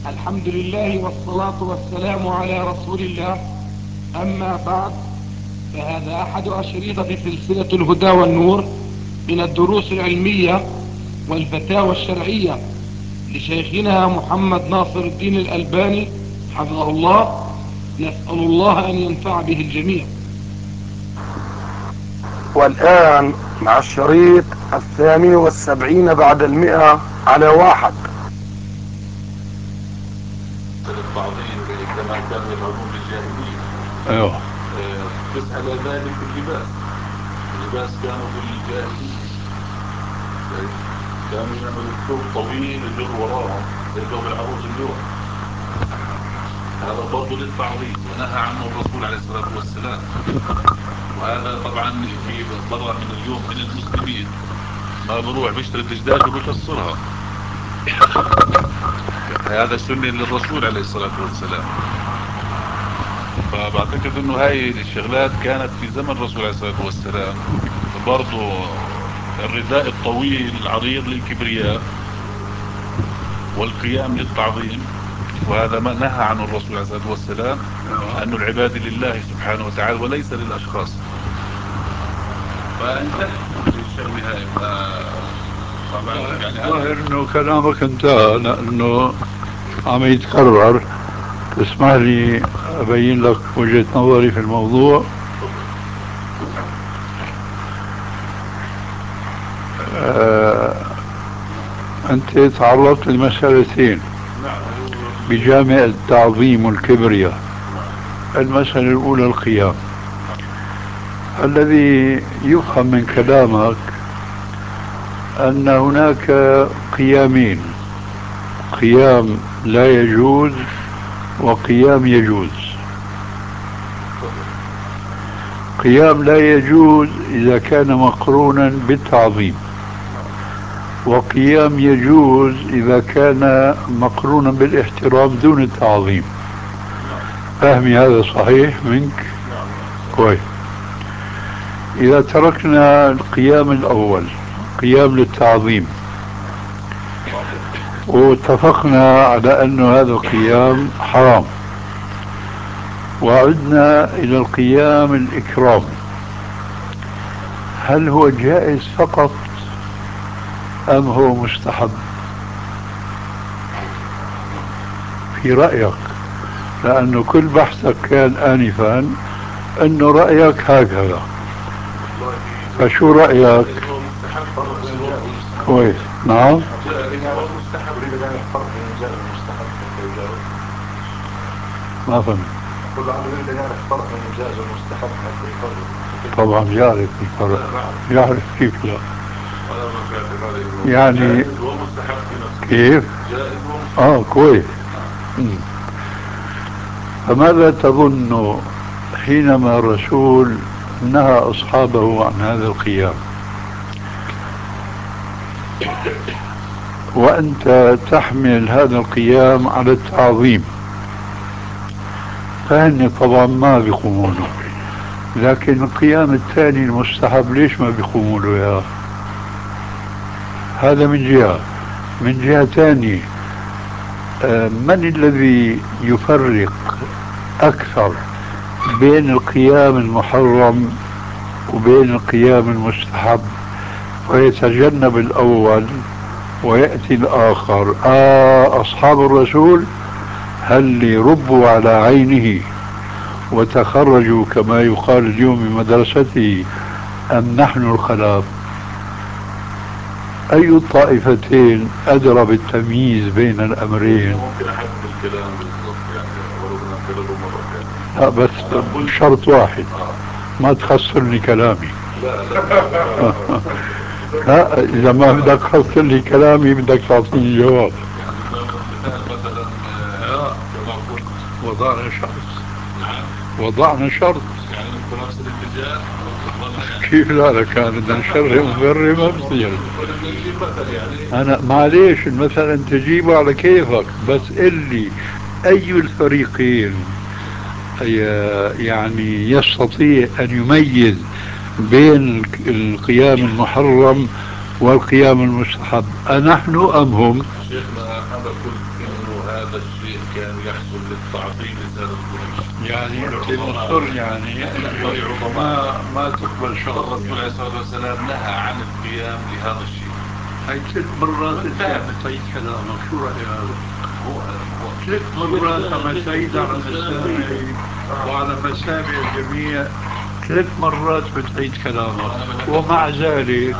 الحمد لله والصلاة والسلام على رسول الله. أما بعد، فهذا أحد أشرطة سلسلة الهدى والنور من الدروس العلمية والفتاوى الشرعية لشيخنا محمد ناصر الدين الألباني حفظه الله. نسأل الله أن ينفع به الجميع. والآن مع الشريط 72 بعد 100 على 1. التعظيم كما كانوا يفعلون بالجاهلية. ايوه. تسأل ذلك اللباس كانوا بالجاهلية كانوا يعملوا الثوب طويل يجر وراهم زي ثوب العروس اليوم. هذا برضه للتعظيم ونهى عنه الرسول عليه الصلاة والسلام. وهذا طبعا في برا من اليوم من المسلمين ما بروح بيشتري الدجاج وبيكسرها. هذا سنة للرسول عليه الصلاة والسلام. فبعتقد انه هاي الشغلات كانت في زمن الرسول عليه الصلاة والسلام. برضو الرداء الطويل العريض للكبرياء والقيام للتعظيم، وهذا ما نهى عنه الرسول عليه الصلاة والسلام، أنه العبادة لله سبحانه وتعالى وليس للأشخاص. فانتهى الشغل هاي. طبعا يعني ظاهر انه كلامك انتهى لانه عم يتكرر. تسمح لي ابين لك وجهة نظري في الموضوع. انت تعرضت لمسألتين بجامع التعظيم والكبرياء. المسألة الاولى القيام. الذي يفهم من كلامك ان هناك قيامين: قيام لا يجوز وقيام يجوز. قيام لا يجوز إذا كان مقرونا بالتعظيم، وقيام يجوز إذا كان مقرونا بالاحترام دون التعظيم. فهمي هذا صحيح منك؟ كويس. إذا تركنا القيام الأول قيام للتعظيم واتفقنا على أن هذا القيام حرام، وعدنا إلى القيام الإكرام، هل هو جائز فقط أم هو مستحب في رأيك؟ لأنه كل بحثك كان آنفا أنه رأيك هكذا، فشو رأيك؟ كويس. نعم. ما فهمت. كل عام انت يعرف فرق بين الجائز والمستحب حتى يفرق. طبعا يعرف الفرق. يعرف كيف لا. يعني كيف؟ كويس. فماذا تظن حينما الرسول نهى أصحابه عن هذا القيام وأنت تحمل هذا القيام على التعظيم؟ فهن طبعا ما بيقومونه، لكن القيام الثاني المستحب ليش ما بيقوموا له يا؟ هذا من جهة. من جهة ثانية، من الذي يفرق أكثر بين القيام المحرم وبين القيام المستحب ويتجنب الأول ويأتي الآخر؟ أصحاب الرسول هل ربوا على عينه وتخرجوا كما يقال اليوم من مدرسته، أم نحن الخلاف؟ أي الطائفتين أدرى بالتمييز بين الأمرين؟ ممكن أحدد الكلام بالضبط يعني ولو بدنا نكرره مرة ثانية. لا بس بشرط واحد، ما تخسرني كلامي. لا لا إذا ما بدك تخسر لي كلامي بدك تعطيني جواب. يعني مثال مثلا كما قلت وضعنا شرط. نعم. وضعنا شرط. يعني نحن نفس الاتجاه يعني. كيف لا كان بدنا نشرب ونغرب ما بصير. بدنا نجيب مثل يعني. أنا معليش المثل أنت تجيبه على كيفك، بس قل لي أي الفريقين يعني يستطيع أن يميز بين القيام المحرم والقيام المستحب، أنحن أم هم؟ شيخنا أنا قلت إنه هذا الشيء كان يحصل للتعظيم لسادة قريش. يعني أنت مصر يعني ما تقبل شرط. الرسول عليه الصلاة والسلام نهى عن القيام لهذا الشيء. هي 3 مرات أنت عم كلامك، شو رأيك؟ 3 مرات عم تعيد على مسامعي وعلى مسامع الجميع، 3 مرات بتعيد كلامك، ومع ذلك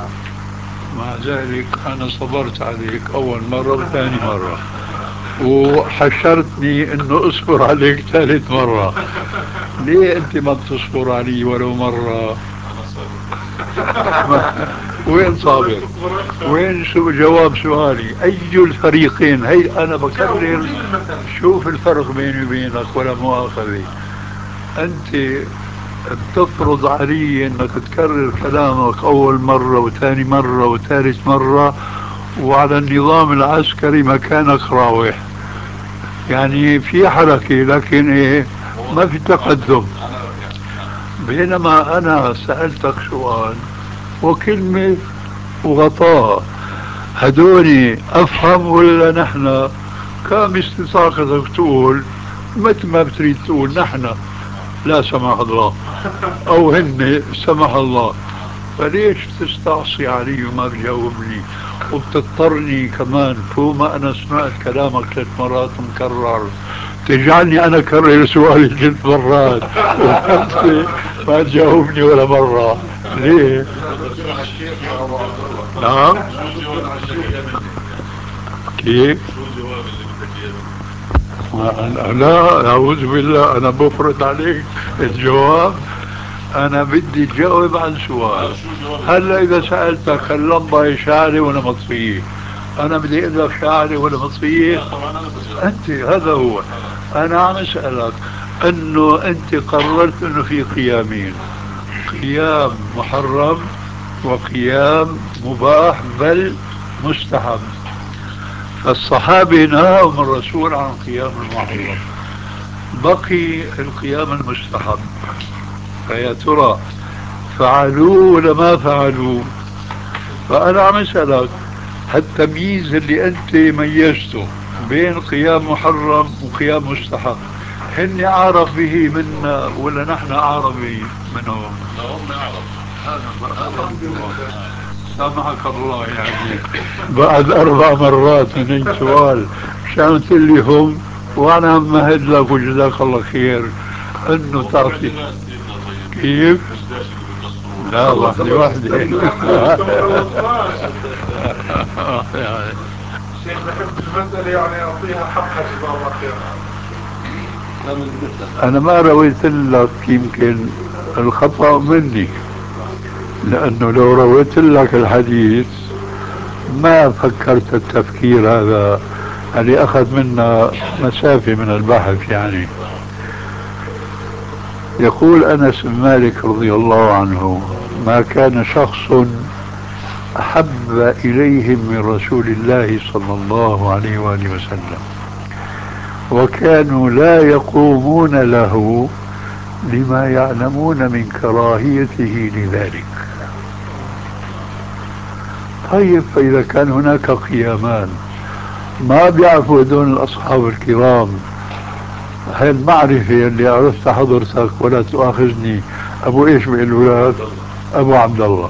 أنا صبرت عليك أول مرة وثاني مرة، وحشرتني إنه أصبر عليك ثالث مرة. ليه أنت ما بتصبر علي ولو مرة؟ وين صابر؟ وين جواب سؤالي؟ أي الفريقين؟ هي أنا بكرر. شوف الفرق بيني وبينك ولا مؤاخذة، أنت بتفرض علي أنك تكرر كلامك أول مرة وثاني مرة وثالث مرة، وعلى النظام العسكري مكانك راوح، يعني في حركة لكن إيه، ما في تقدم. بينما أنا سألتك سؤال وكلمة وغطاء، هدوني أفهم ولا نحن كم استطاقتك تقول مثل ما بتريد تقول نحن لا سمح الله أو هن سمح الله، فليش تستعصي علي وما بجاوبني وبتضطرني كمان فوق ما أنا سمعت كلامك 3 مرات مكرر تجعلني أنا أكرر سؤالي 3 مرات وأنت ما تجاوبني ولا مرة؟ ليه؟ نعم؟ كيف؟ لا أعوذ بالله، أنا بفرض عليك الجواب. أنا بدي تجاوب عن سؤال. هلا إذا سألتك اللمبة شاعرة ولا مطفية، أنا بدي أقول لك شاعرة ولا مطفية؟ أنت هذا هو. أنا عم أسألك أنه أنت قررت أنه في قيامين، قيام محرم وقيام مباح بل مستحب، فالصحابة نهاهم الرسول عن قيام المحرم، بقي القيام المستحب، فيا ترى فعلوه ولا ما فعلوه؟ فأنا عم أسألك هالتمييز اللي أنت ميزته بين قيام محرم وقيام مستحب، هن أعرف به منا ولا نحن أعرف به منهم؟ لا هم يعرف. سامحك الله، يعني بعد 4 مرات من سؤال مشان تقول لي هم، وانا مهد لك وجزاك الله خير انه تعطي. كيف؟ لا واحدة واحدة. شيخ بحب المسألة يعني أعطيها حقها جزاه الله خير. أنا ما رويت لك، يمكن الخطأ مني، لأنه لو رويت لك الحديث ما فكرت التفكير هذا اللي أخذ منا مسافة من البحث. يعني يقول أنس بن مالك رضي الله عنه: ما كان شخص أحب إليهم من رسول الله صلى الله عليه وآله وسلم، وكانوا لا يقومون له لما يعلمون من كراهيته لذلك. طيب فإذا كان هناك قيامان ما بيعرفوا هدول الأصحاب الكرام هاي المعرفة اللي عرفتها حضرتك، ولا تؤاخذني أبو إيش بيقولوا لك؟ أبو عبد الله.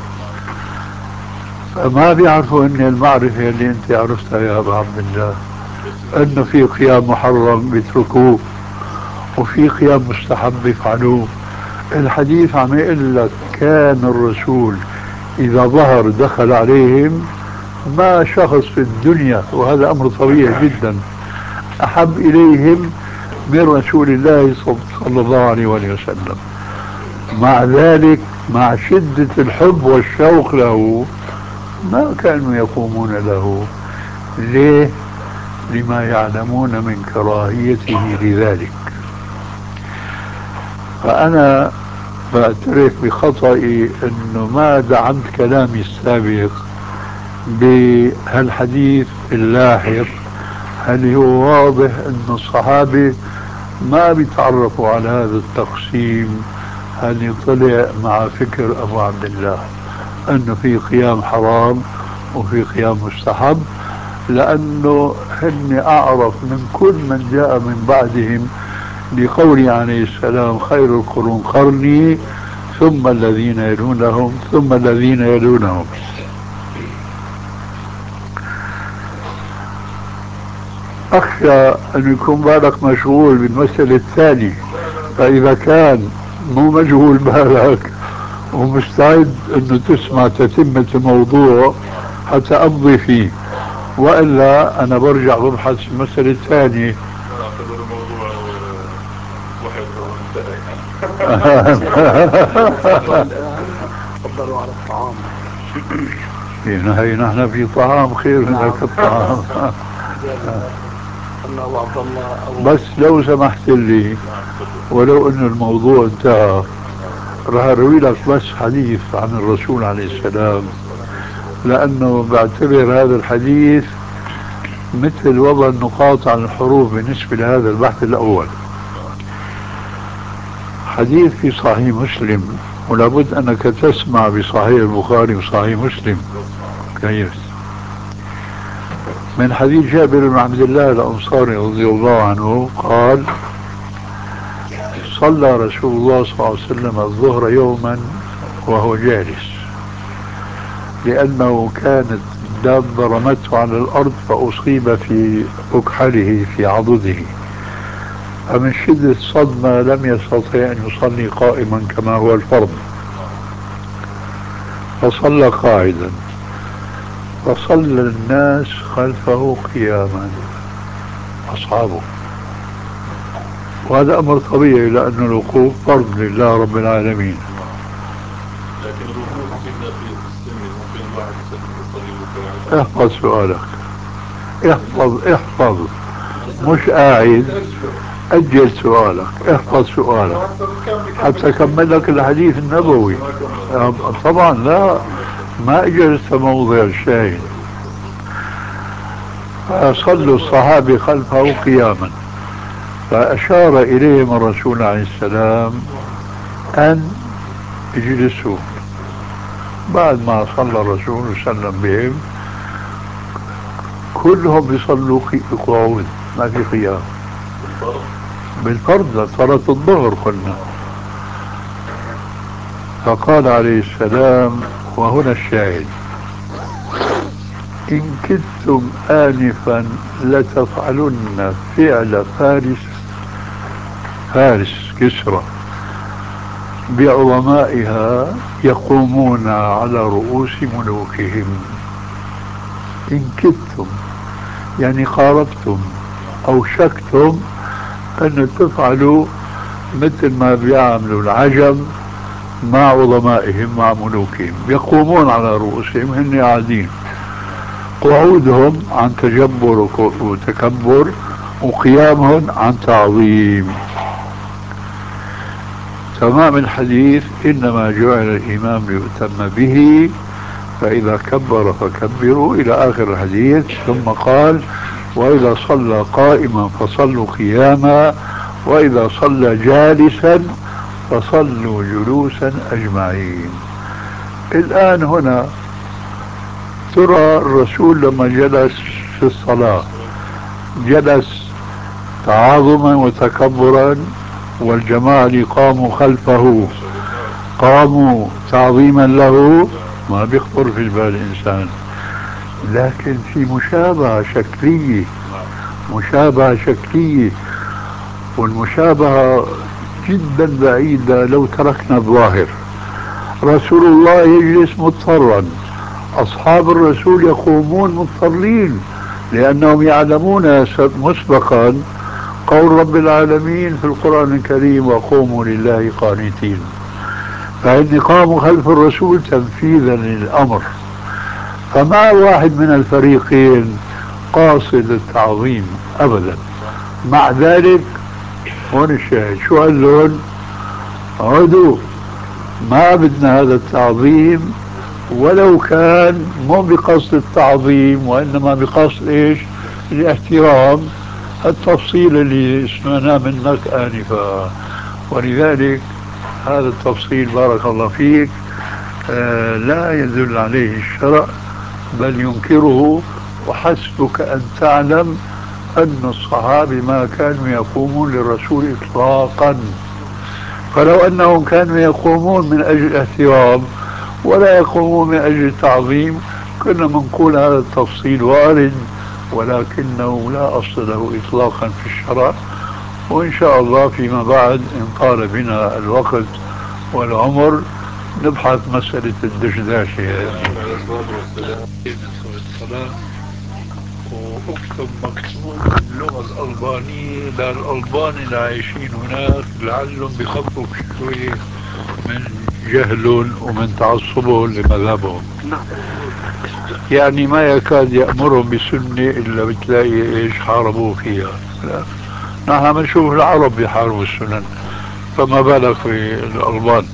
فما بيعرفوا أن المعرفة اللي أنت عرفتها يا أبو عبد الله أنه في قيام محرم بيتركوه وفي قيام مستحب بيفعلوه. الحديث عم يقول لك كان الرسول إذا ظهر دخل عليهم ما شخص في الدنيا، وهذا أمر طبيعي جدا، أحب إليهم من رسول الله صلى الله عليه وسلم. مع ذلك مع شدة الحب والشوق له ما كانوا يقومون له. ليه؟ لما يعلمون من كراهيته لذلك. فأنا بعترف بخطئي أنه ما دعمت كلامي السابق بهالحديث اللاحق، اللي هو واضح أن الصحابة ما بيتعرفوا على هذا التقسيم اللي طلع مع فكر أبو عبد الله أنه في قيام حرام وفي قيام مستحب، لأنه خلني أعرف من كل من جاء من بعدهم لقوله عليه السلام خير القرون قرني ثم الذين يلونهم ثم الذين يلونهم. أخشى أن يكون بالك مشغول بالمسألة الثانية، فإذا كان مو مشغول بالك ومستعد أنه تسمع تتمة الموضوع حتى أمضي فيه، وإلا أنا برجع ببحث في المسألة الثانية. اعتبر الموضوع واحد منتهي. تفضلوا على الطعام. نحن في طعام خير من ذاك الطعام. بس لو سمحت لي، ولو أن الموضوع انتهى، راح أروي لك بس حديث عن الرسول عليه السلام، لأنه بعتبر هذا الحديث مثل وضع النقاط عن الحروف بالنسبة لهذا البحث الأول. حديث في صحيح مسلم، ولابد أنك تسمع بصحيح البخاري وصحيح مسلم كويس، من حديث جابر بن عبد الله الأنصاري رضي الله عنه قال: صلى رسول الله صلى الله عليه وسلم الظهر يوما وهو جالس، لأنه كانت دابة رمته على الأرض فأصيب في أكحله في عضده، فمن شدة الصدمة لم يستطع أن يصلي قائما كما هو الفرض، فصلى قاعدا، فصلى الناس خلفه قياما أصحابه، وهذا أمر طبيعي لأن الوقوف فرض لله رب العالمين. لكن الوقوف سيدنا في السن ممكن الواحد يصلي. احفظ سؤالك، احفظ مش قاعد، أجل سؤالك، احفظ سؤالك حتى أكمل لك الحديث النبوي. طبعا لا، ما اجلس موضع الشاهد. فصلوا الصحابة خلفه قياما، فأشار إليهم الرسول عليه السلام أن يجلسوا. بعد ما صلى الرسول وسلم بهم كلهم بيصلوا قعود، ما في قيام بالفرض صلاة الظهر قلنا. فقال عليه السلام، وهنا الشاهد: إن كدتم آنفا لتفعلن فعل فارس كسرى بعظمائها يقومون على رؤوس ملوكهم. إن كدتم يعني قاربتم أو شكتم أن تفعلوا مثل ما بيعملوا العجم مع عظمائهم مع ملوكهم، يقومون على رؤوسهم، هن قاعدين، قعودهم عن تجبر وتكبر، وقيامهم عن تعظيم. تمام الحديث: إنما جعل الإمام ليؤتم به فإذا كبر فكبروا إلى آخر الحديث. ثم قال: وإذا صلى قائما فصلوا قياما، وإذا صلى جالسا فصلوا جلوسا أجمعين. الآن هنا ترى الرسول لما جلس في الصلاة جلس تعاظما وتكبرا، والجماعة اللي قاموا خلفه قاموا تعظيما له، ما بيخطر في بال الإنسان. لكن في مشابهة شكلية، والمشابهة جدا بعيدة لو تركنا الظاهر. رسول الله يجلس مضطرا، أصحاب الرسول يقومون مضطرين، لأنهم يعلمون مسبقا قول رب العالمين في القرآن الكريم: وقوموا لله قانتين. فإن قاموا خلف الرسول تنفيذا للأمر، فما واحد من الفريقين قاصد التعظيم أبدا. مع ذلك هون الشاهد، شو قال لهم؟ عدوا، ما بدنا هذا التعظيم، ولو كان مو بقصد التعظيم وإنما بقصد إيش؟ الاحترام، التفصيل اللي سمعناه منك آنفا. ولذلك هذا التفصيل بارك الله فيك لا يدل عليه الشرع بل ينكره، وحسبك أن تعلم أن الصحابة ما كانوا يقومون للرسول إطلاقا، فلو أنهم كانوا يقومون من أجل الاحترام ولا يقومون من أجل التعظيم كنا بنقول هذا التفصيل وارد، ولكنه لا أصل له إطلاقا في الشرع. وإن شاء الله فيما بعد إن طال بنا الوقت والعمر نبحث مسألة الدشداشة هذه. واكتب مكتوب باللغة الألبانية للألبان اللي عايشين هناك لعلهم بخففوا شوية من جهلهم ومن تعصبهم لمذهبهم. يعني ما يكاد يأمرهم بسنة إلا بتلاقي إيش حاربوه فيها. لا. نحن بنشوف العرب بيحاربوا السنن، فما بالك في الألبان.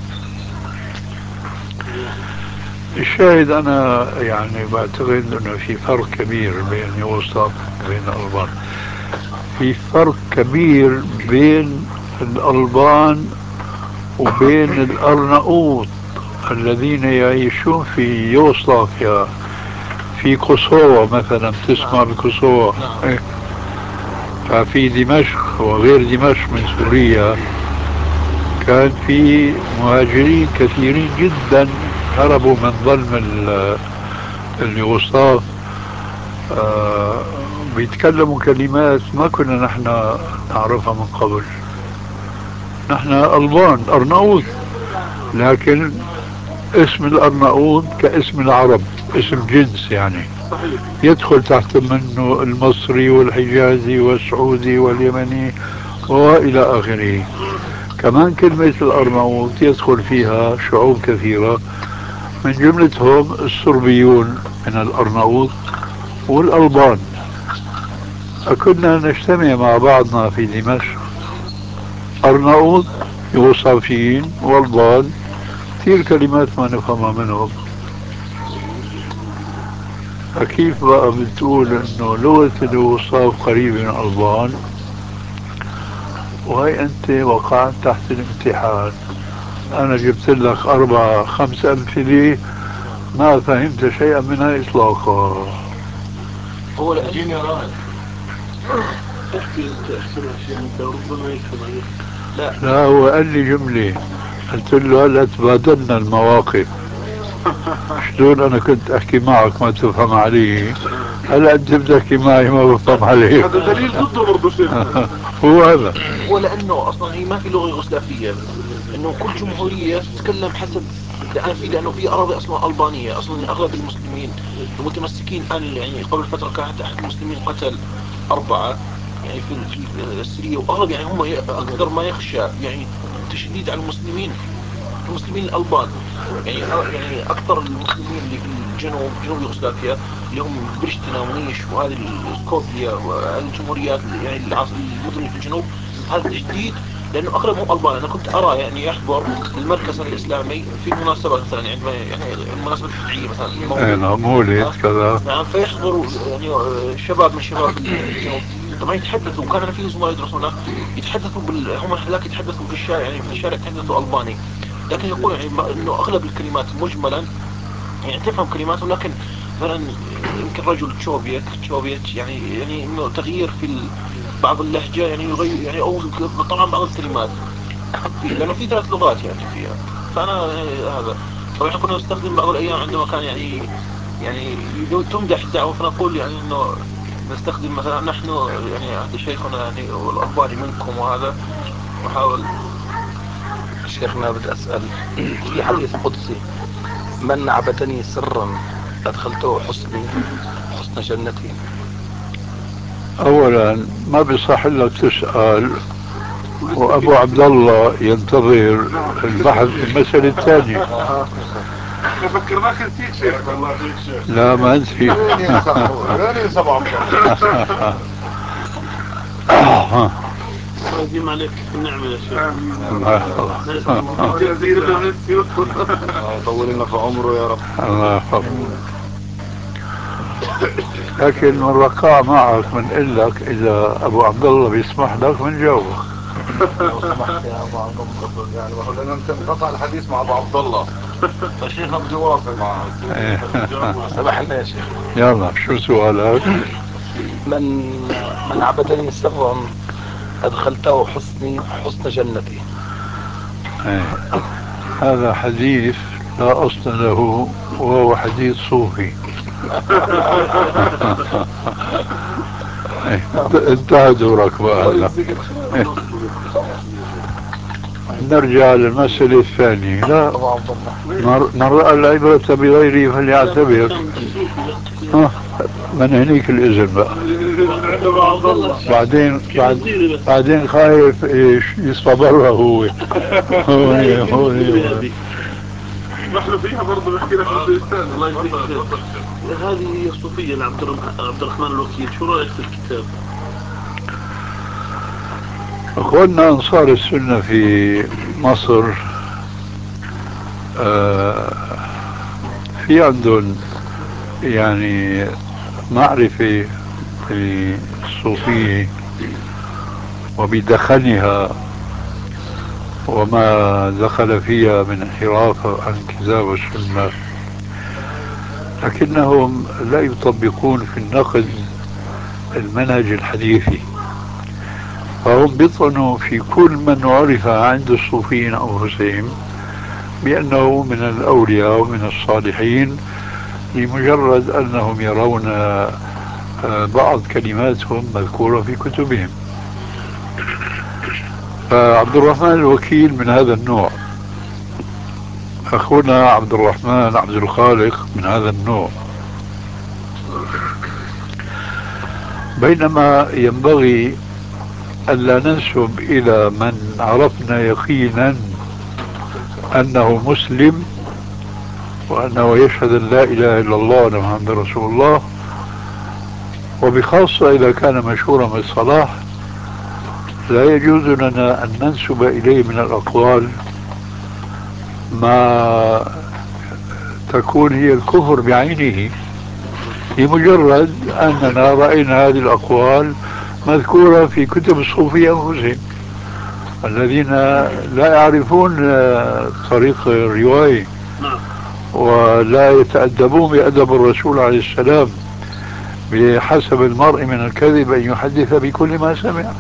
الشاهد أنا يعني بعتقد أنه في فرق كبير بين يوصف وبين الألبان. في فرق كبير بين الألبان وبين الأرناؤوط الذين يعيشون في يوغوسلافيا، في كوسوفا مثلا. تسمع بكوسوفا؟ إيه. ففي دمشق وغير دمشق من سوريا كان في مهاجرين كثيرين جدا هربوا من ظلم اليوغوسلاف. بيتكلموا كلمات ما كنا نحن نعرفها من قبل. نحن ألبان أرناؤوط، لكن اسم الأرناؤوط كاسم العرب، اسم جنس يعني يدخل تحت منه المصري والحجازي والسعودي واليمني وإلى آخره. كمان كلمة الأرناؤوط يدخل فيها شعوب كثيرة من جملتهم الصربيون من الأرناؤوط والألبان. كنا نجتمع مع بعضنا في دمشق، أرناؤوط يوصافيين والبان، كثير كلمات ما نفهمها منهم. فكيف بقى بتقول انه لغة اليوغوسلاف قريبة من الألبان وهي انت وقعت تحت الامتحان؟ انا جبت لك 4 5 امثلة ما فهمت شيئا منها اطلاقا. هو لأجيني رائد احكي انت احسن اشياء انت ربما يفهم. لا هو قال لي جملة، قلت له هلا تبادلنا المواقف. شلون انا كنت احكي معك ما تفهم علي، هلا انت بتحكي معي ما بفهم عليك. هذا دليل ضده برضه شيخ. هو هذا. هو لانه اصلا هي ما في لغه يوغوسلافيه، انه كل جمهوريه تتكلم حسب. لانه في اراضي اصلا البانيه، اصلا اغلب المسلمين المتمسكين يعني قبل فتره كانت احد المسلمين قتل 4 يعني في السريه، واغلب يعني هم اكثر ما يخشى يعني تشديد على المسلمين الألبان. يعني أكثر المسلمين اللي في جنوب يوغوسلافيا اللي هم برشتنا ونيش وهذه السكوبيا وهذه الجمهوريات يعني المدن اللي في الجنوب، هذا تشديد لأنه أغلبهم ألبان. أنا كنت أرى يعني أحضر المركز الإسلامي في المناسبات مثلا يعني المناسبات البدعية مثلا المولد. نعم مولد كذا. نعم، فيحضروا يعني شباب من شباب الجنوب. طبعا يتحدثوا، وكان أنا في زملاء يدرسون يتحدثوا هم هذاك يتحدثوا في الشارع، يعني في الشارع يتحدثوا ألباني، لكن يقول يعني انه اغلب الكلمات مجملا يعني تفهم كلماته، لكن مثلا يمكن رجل تشوبيت يعني انه تغيير في بعض اللهجه يعني يغير يعني، او طبعا بعض الكلمات لانه في 3 لغات يعني فيها. فانا هذا طبعا كنا نستخدم بعض الايام عندما كان يعني تمدح الدعوه، فنقول يعني انه نستخدم مثلا نحن يعني هذا شيخنا يعني والألباني منكم وهذا، نحاول. شيخنا بدي أسأل في حديث قدسي: من عبدني سرا أدخلته حسن جنتي. اولا ما بيصح لك تسأل وابو عبد الله ينتظر البحث في المسألة الثانية. فكرناك نسيت شيخ. والله يخليك شيخ. لا ما نسيت. وين ينسى ابو عبد الله؟ ديم عليك النعمة يا شيخ. الله يحفظك. طول لنا في عمره يا رب. الله يحفظك. لكن من رقاء معك بنقول لك اذا ابو عبد الله بيسمح لك بنجاوبك. لو سمحت يا ابو عبد الله، يعني ما هو لان انت انقطع الحديث مع ابو عبد الله فشيخنا بده يواصل معه. إيه. سمح لنا يا شيخ. يلا شو سؤالك؟ من عبدني سرا أدخلته حسن جنتي. إيه. هذا حديث لا أصل له وهو حديث صوفي. إيه. انتهى دورك بقى هلا. إيه. نرجع للمسألة الثانية. لا، من رأى العبرة بغيره فليعتبر. من هنيك الإذن بقى. بعدين خايف ايش يصبرها هو. هوني نحن فيها برضه نحكي لك الأستاذ. الله يجزيك خير. هذه صوفية لعبد الرحمن الوكيل، شو رأيك في الكتاب؟ اخواننا انصار السنة في مصر في عندهم يعني معرفة بالصوفية وبدخلها وما دخل فيها من انحراف عن الكتاب والسنة، لكنهم لا يطبقون في النقد المنهج الحديثي، فهم بيطعنوا في كل من عرف عند الصوفيين أنفسهم بأنه من الأولياء ومن الصالحين لمجرد أنهم يرون بعض كلماتهم مذكورة في كتبهم. فعبد الرحمن الوكيل من هذا النوع، أخونا عبد الرحمن عبد الخالق من هذا النوع. بينما ينبغي ألا ننسب إلى من عرفنا يقينا أنه مسلم وأنه يشهد أن لا إله إلا الله وأن محمد رسول الله، وبخاصة إذا كان مشهورا بالصلاح، لا يجوز لنا أن ننسب إليه من الأقوال ما تكون هي الكفر بعينه، لمجرد أننا رأينا هذه الأقوال مذكورة في كتب الصوفية أنفسهم الذين لا يعرفون طريق الرواية ولا يتأدبون بأدب الرسول عليه السلام، بحسب المرء من الكذب أن يحدث بكل ما سمع.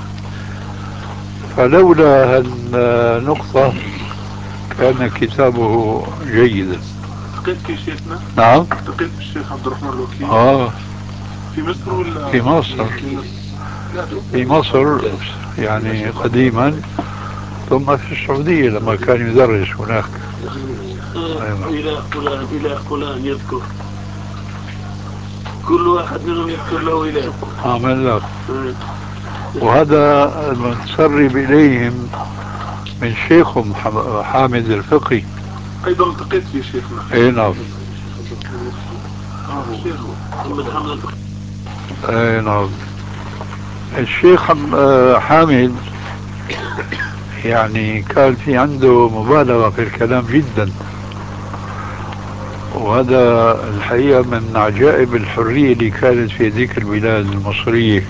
فلولا النقطة كان كتابه جيدا. التقيت في شيخنا؟ نعم، التقيت بالشيخ عبد الرحمن الوكيل. في مصر ولا في مصر؟ في مصر يعني قديما، ثم في السعودية لما كان يدرس هناك. إلى فلان يذكر، كل واحد منهم يذكر له إله. عمل لك. وهذا المتسرب إليهم من شيخهم حامد الفقي. أيضا التقيت في شيخنا. اي نعم. محمد حامد الفقي. اي نعم. الشيخ حامد يعني كان في عنده مبالغة في الكلام جدا، وهذا الحقيقة من عجائب الحرية اللي كانت في ذيك البلاد المصرية،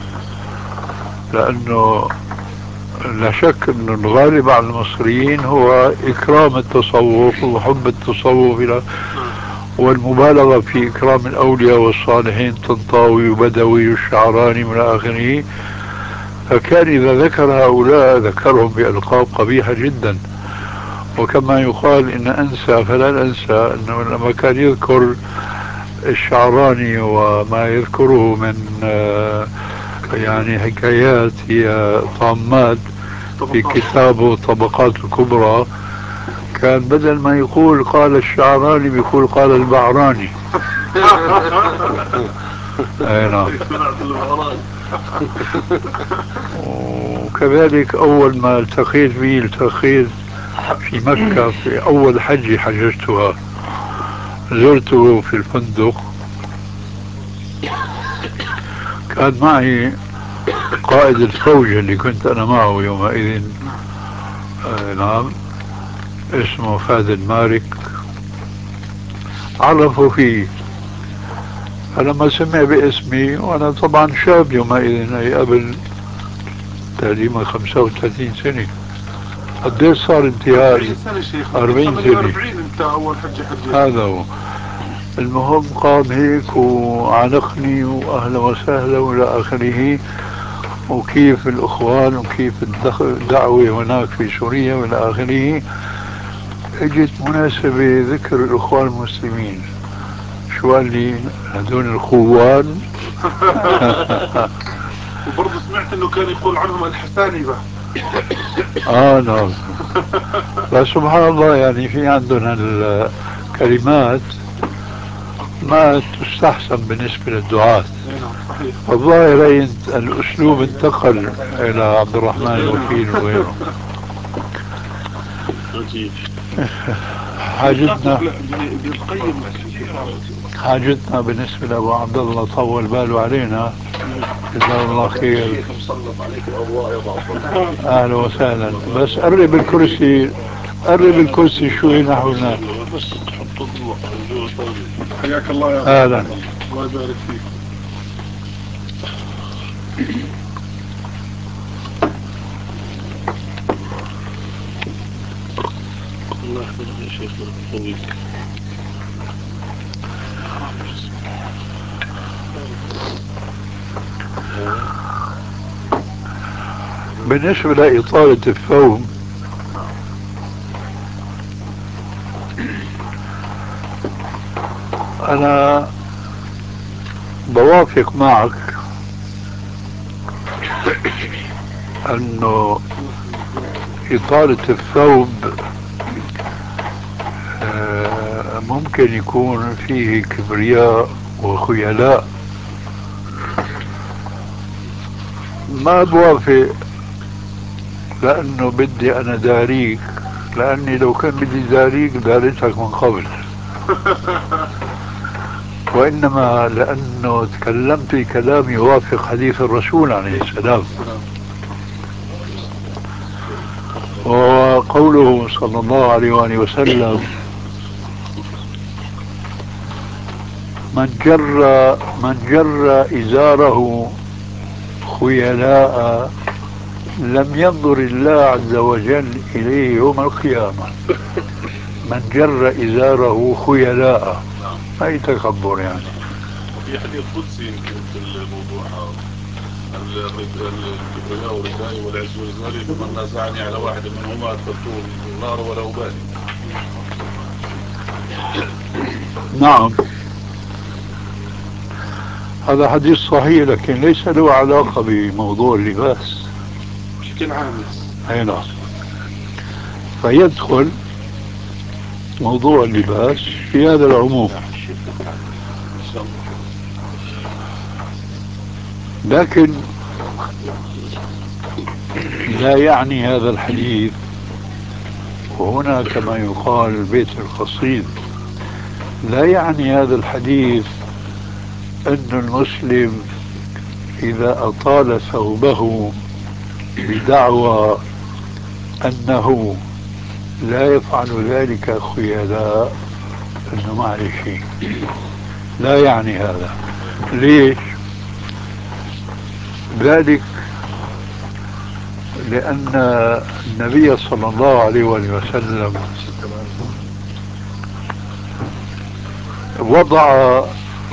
لأنه لا شك أن الغالب على المصريين هو إكرام التصوف وحب التصوف والمبالغة في إكرام الأولياء والصالحين، طنطاوي وبدوي والشعراني من آخره. فكان إذا ذكر هؤلاء ذكرهم بألقاب قبيحة جدا. وكما يقال إن أنسى فلا أنسى أنه لما كان يذكر الشعراني وما يذكره من يعني حكايات هي طامات في كتابه طبقات الكبرى، كان بدل ما يقول قال الشعراني بيقول قال البعراني. اي نعم. وكذلك أول ما التقيت به التقيت في مكة في أول حجة حججتها، زرته في الفندق، كان معي قائد الفوج اللي كنت أنا معه يومئذ، نعم، اسمه فهد مارك، عرفوا فيه. فلما سمع باسمي، وأنا طبعا شاب يومئذ، أي قبل تقريبا 35 سنة، قديش صار انتهاء؟ 40 سنة شيخ. 40 سنة. انت أول حجة حجيت. هذا هو. المهم قام هيك وعانقني وأهلا وسهلا وإلى آخره، وكيف الإخوان وكيف الدعوة هناك في سوريا وإلى آخره. اجت مناسبة ذكر الإخوان المسلمين، شو قال لي؟ هذول الخوان. وبرضه سمعت انه كان يقول عنهم الحسانبة. نعم. فسبحان الله، يعني في عندنا الكلمات ما تستحسن بالنسبة للدعاة. والظاهر الأسلوب انتقل إلى عبد الرحمن الوكيل وغيره. حاجتنا بالنسبة لأبو عبد الله طول باله علينا، جزاه الله خير. أهلا وسهلا. بس قرب الكرسي، قرب الكرسي شوي نحو هناك. بس تحط الضوء. حياك الله يا أهلا. الله يبارك فيك. الله يحفظك يا شيخ ويحفظك. بالنسبة لإطالة الثوب، أنا بوافق معك أنه إطالة الثوب ممكن يكون فيه كبرياء وخيلاء. ما بوافق لأنه بدي أنا داريك، لأني لو كان بدي داريك داريتك من قبل. وإنما لأنه تكلمت كلام يوافق حديث الرسول عليه السلام، وقوله صلى الله عليه وآله وسلم: من جر إزاره خيلاء لم ينظر الله عز وجل إليه يوم القيامة. من جر إزاره خيلاء، أي تكبر يعني. في حديث قدسي يمكن في الموضوع الكبرياء والرداء والعز والإزاري، فمن نازعني على واحد منهما أدخلته النار ولا أبالي. نعم، هذا حديث صحيح، لكن ليس له علاقة بموضوع اللباس بشكل عام. أي نعم. فيدخل موضوع اللباس في هذا العموم، لكن لا يعني هذا الحديث، وهنا كما يقال البيت القصيد، لا يعني هذا الحديث أن المسلم إذا أطال ثوبه بدعوى أنه لا يفعل ذلك خيلاء أنه ما عليه شيء. لا يعني هذا. ليش؟ ذلك لأن النبي صلى الله عليه وسلم وضع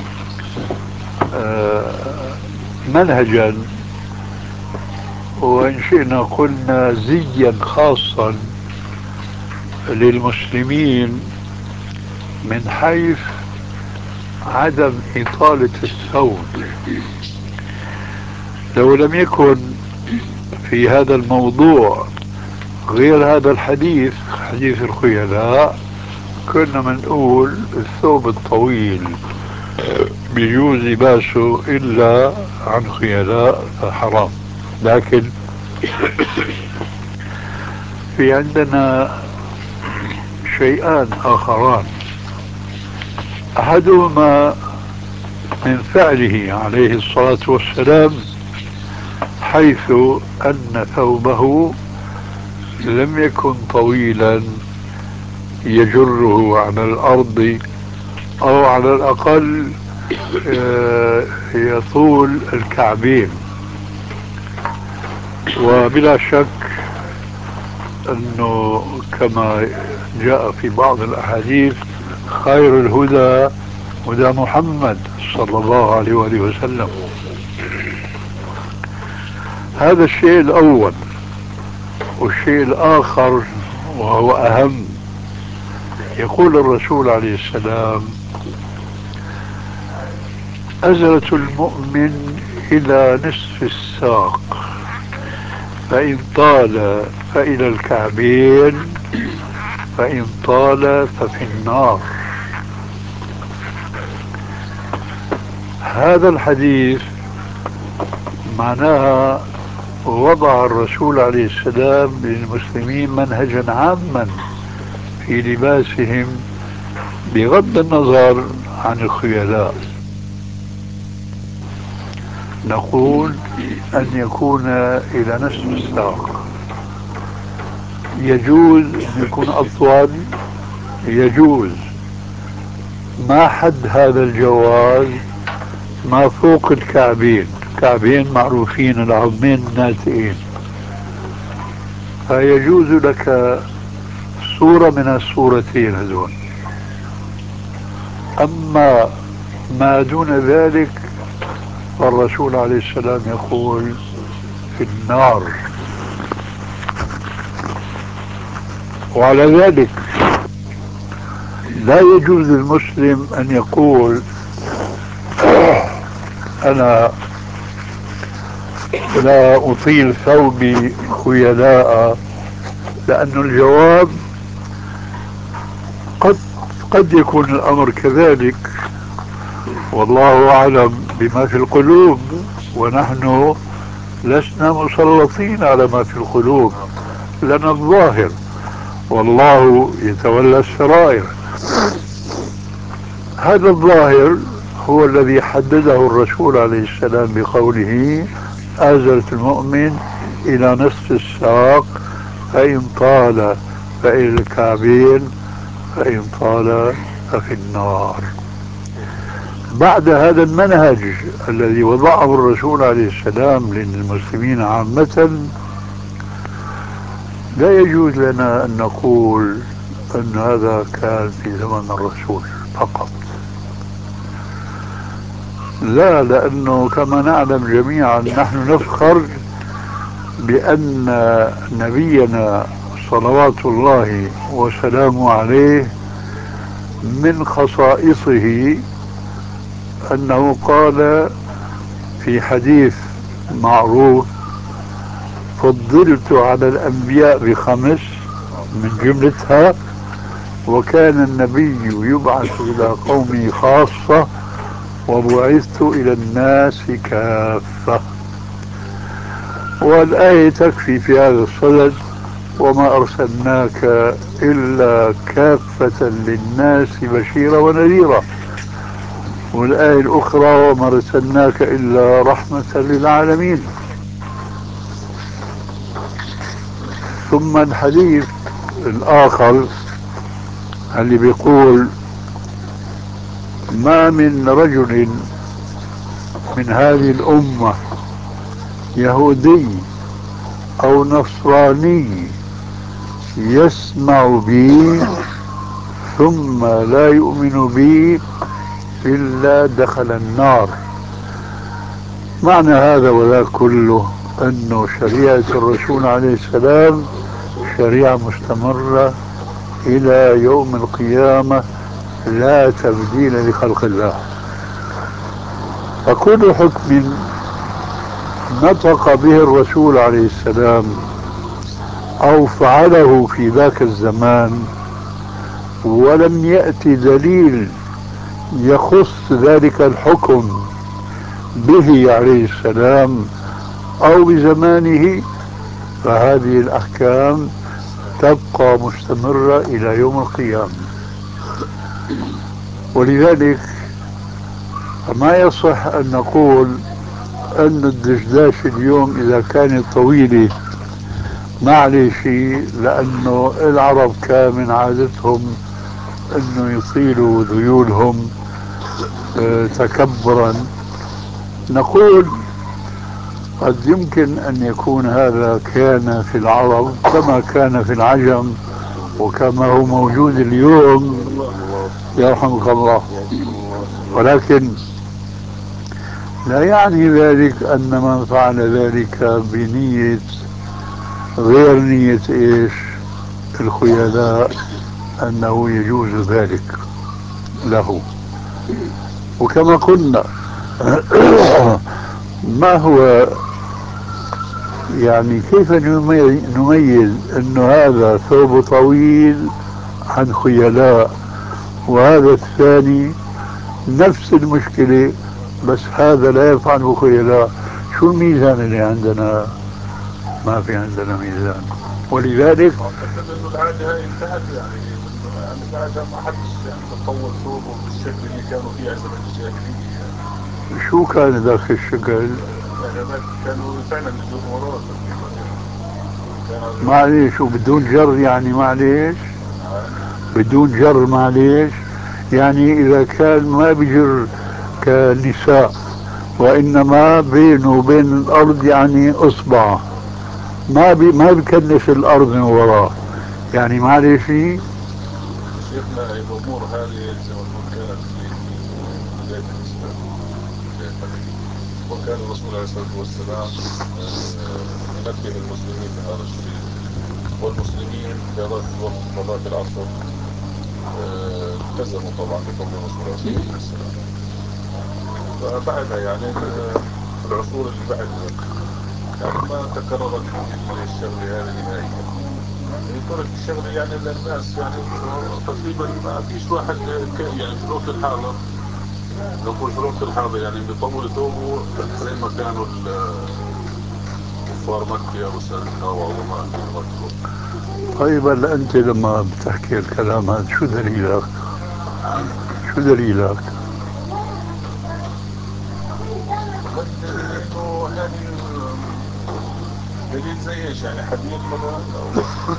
منهجا، وإن شئنا قلنا زيا خاصا للمسلمين من حيث عدم إطالة الثوب. لو لم يكن في هذا الموضوع غير هذا الحديث، حديث الخيلاء، كنا منقول الثوب الطويل بيجوز لباسه إلا عن خيلاء حرام. لكن في عندنا شيئان آخران، أحدهما من فعله عليه الصلاة والسلام، حيث أن ثوبه لم يكن طويلا يجره على الأرض، أو على الأقل يطول الكعبين. وبلا شك أنه كما جاء في بعض الأحاديث: خير الهدى وده محمد صلى الله عليه وآله وسلم. هذا الشيء الأول. والشيء الآخر وهو أهم، يقول الرسول عليه السلام: أزرة المؤمن إلى نصف الساق، فإن طال فإلى الكعبين، فإن طال ففي النار. هذا الحديث معناها وضع الرسول عليه السلام للمسلمين منهجا عاما في لباسهم بغض النظر عن الخيلاء. نقول أن يكون إلى نصف الساق، يجوز أن يكون أطول، يجوز. ما حد هذا الجواز؟ ما فوق الكعبين. كعبين معروفين، العظمين الناتئين، فيجوز لك صورة من الصورتين هذول. أما ما دون ذلك فالرسول عليه السلام يقول في النار. وعلى ذلك لا يجوز للمسلم أن يقول أنا لا أطيل ثوبي خيلاء، لأن الجواب قد يكون الأمر كذلك، والله أعلم بما في القلوب، ونحن لسنا مسلطين على ما في القلوب، لنا الظاهر والله يتولى السرائر. هذا الظاهر هو الذي حدده الرسول عليه السلام بقوله: أزرة المؤمن إلى نصف الساق، فإن طال فإلى الكعبين، فإن طال ففي النار. بعد هذا المنهج الذي وضعه الرسول عليه السلام للمسلمين عامة، لا يجوز لنا أن نقول أن هذا كان في زمن الرسول فقط. لا، لأنه كما نعلم جميعا نحن نفخر بأن نبينا صلوات الله وسلامه عليه من خصائصه أنه قال في حديث معروف: فضلت على الأنبياء ب5 من جملتها: وكان النبي يبعث إلى قومه خاصة، وبعثت إلى الناس كافة. والآية تكفي في هذا الصدد: وما أرسلناك إلا كافة للناس بشيرا ونذيرا. والآية الأخرى: وما أرسلناك إلا رحمة للعالمين. ثم الحديث الآخر اللي بيقول: ما من رجل من هذه الأمة يهودي أو نصراني يسمع بي ثم لا يؤمن بي إلا دخل النار. معنى هذا وذاك كله أنه شريعة الرسول عليه السلام شريعة مستمرة إلى يوم القيامة، لا تبديل لخلق الله. فكل حكم نطق به الرسول عليه السلام أو فعله في ذاك الزمان ولم يأتي دليل يخص ذلك الحكم به عليه السلام أو بزمانه، فهذه الأحكام تبقى مستمرة إلى يوم القيامة. ولذلك ما يصح أن نقول أن الدشداش اليوم إذا كانت طويلة ما عليه شيء، لأنه العرب كان من عادتهم أنه يطيلوا ذيولهم تكبرا. نقول قد يمكن أن يكون هذا كان في العرب كما كان في العجم وكما هو موجود اليوم، يرحمك الله، ولكن لا يعني ذلك أن من فعل ذلك بنية غير نية إيش الخيلاء أنه يجوز ذلك له. وكما قلنا ما هو يعني كيف نميز أنه هذا ثوب طويل عن خيلاء وهذا الثاني نفس المشكلة بس هذا لا يفعله خيلاء؟ شو الميزان اللي عندنا؟ ما في عندنا ميزان. ولذلك اعتقد انه العاده هاي انتهت، يعني العاده ما حدش يعني بتطول ثوبه بالشكل اللي كانوا فيه على زمن الجاهليه يعني. شو كان ذاك الشكل؟ يعني هذاك كانوا فعلا يجروا وراه تقريبا يعني. معليش وبدون جر يعني معليش نعم. بدون جر معليش يعني إذا كان ما بجر كنساء وإنما بينه وبين الأرض يعني إصبع ما بكنس الأرض من وراه يعني معليش. شيخنا الامور هذه زي ما نقول كانت في بدايه الاسلام الجاهليه، وكان الرسول عليه الصلاه والسلام ينبه المسلمين لهذا الشيء، والمسلمين في هذاك الوقت في هذاك العصر التزموا طبعا بقول الرسول عليه الصلاه والسلام. فبعدها يعني في العصور اللي بعدها يعني ما تكررت الشغله هذه نهائيا. ترك الشغله يعني للناس، يعني انه تقريبا ما فيش واحد يعني في الوقت الحاضر، نقول في الوقت الحاضر يعني بيطول ثوبه زي ما كانوا كفار مكة وسادتها وعظماء في ذاك الوقت. طيب هلا أنت لما بتحكي الكلام هذا شو دليلك؟ شو دليلك؟ والله الدليل انه هذه دليل زي ايش يعني حديث مثلا او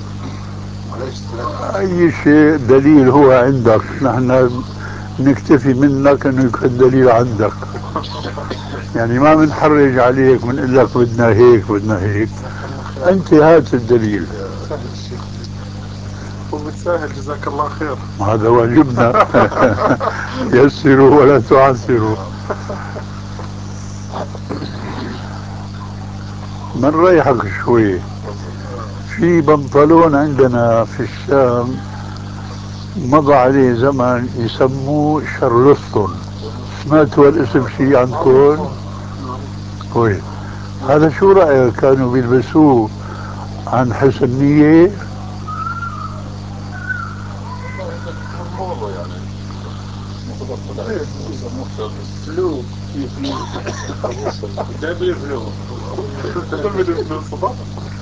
أي شيء دليل هو عندك، نحن نكتفي منك أنه يكون دليل عندك. يعني ما بنحرج عليك بنقول لك بدنا هيك بدنا هيك، أنت هات الدليل. سهل الشيخ وبتسهل جزاك الله خير. هذا واجبنا. يسروا ولا تعسروا. من ريحك شوي، في بنطلون عندنا في الشام مضى عليه زمن يسموه شارلستون، سمعتوا الاسم شيء عندكم؟ وين هذا؟ شو رأيك كانوا بيلبسوه عن حسن نية؟ والله هذا تكون موضة يعني متبطل عليه يسموه شارلز فلو في فلو جايبين فلو جايبين فلو صباح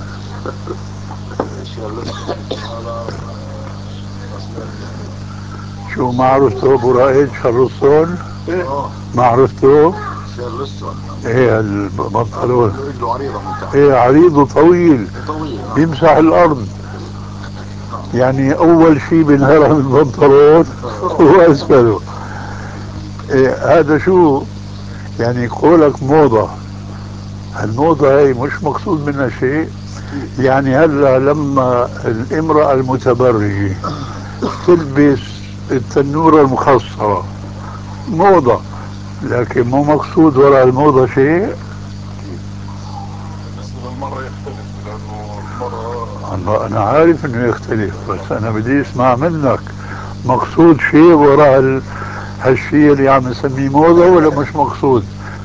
شارلز هذا ما سمعت منه. شو ما عرفته ابو رائد شارلستون؟ ما عرفته؟ شارلستون ايه البنطلون رجله عريضة من تحت. ايه عريض وطويل طويل يمسح الارض، يعني اول شيء بينهرم البنطلون واسفله. إيه هذا شو يعني قولك موضة؟ الموضة هي مش مقصود منها شيء. يعني هلا لما الامرأة المتبرجة تلبس التنورة المخصرة موضة، لكن مو مقصود وراء الموضة شيء. بالنسبة للمرأة يختلف لأنه المرأة أنا عارف إنه يختلف، بس أنا بدي أسمع منك مقصود شيء وراء هالشيء اللي عم نسميه موضة ولا مش مقصود؟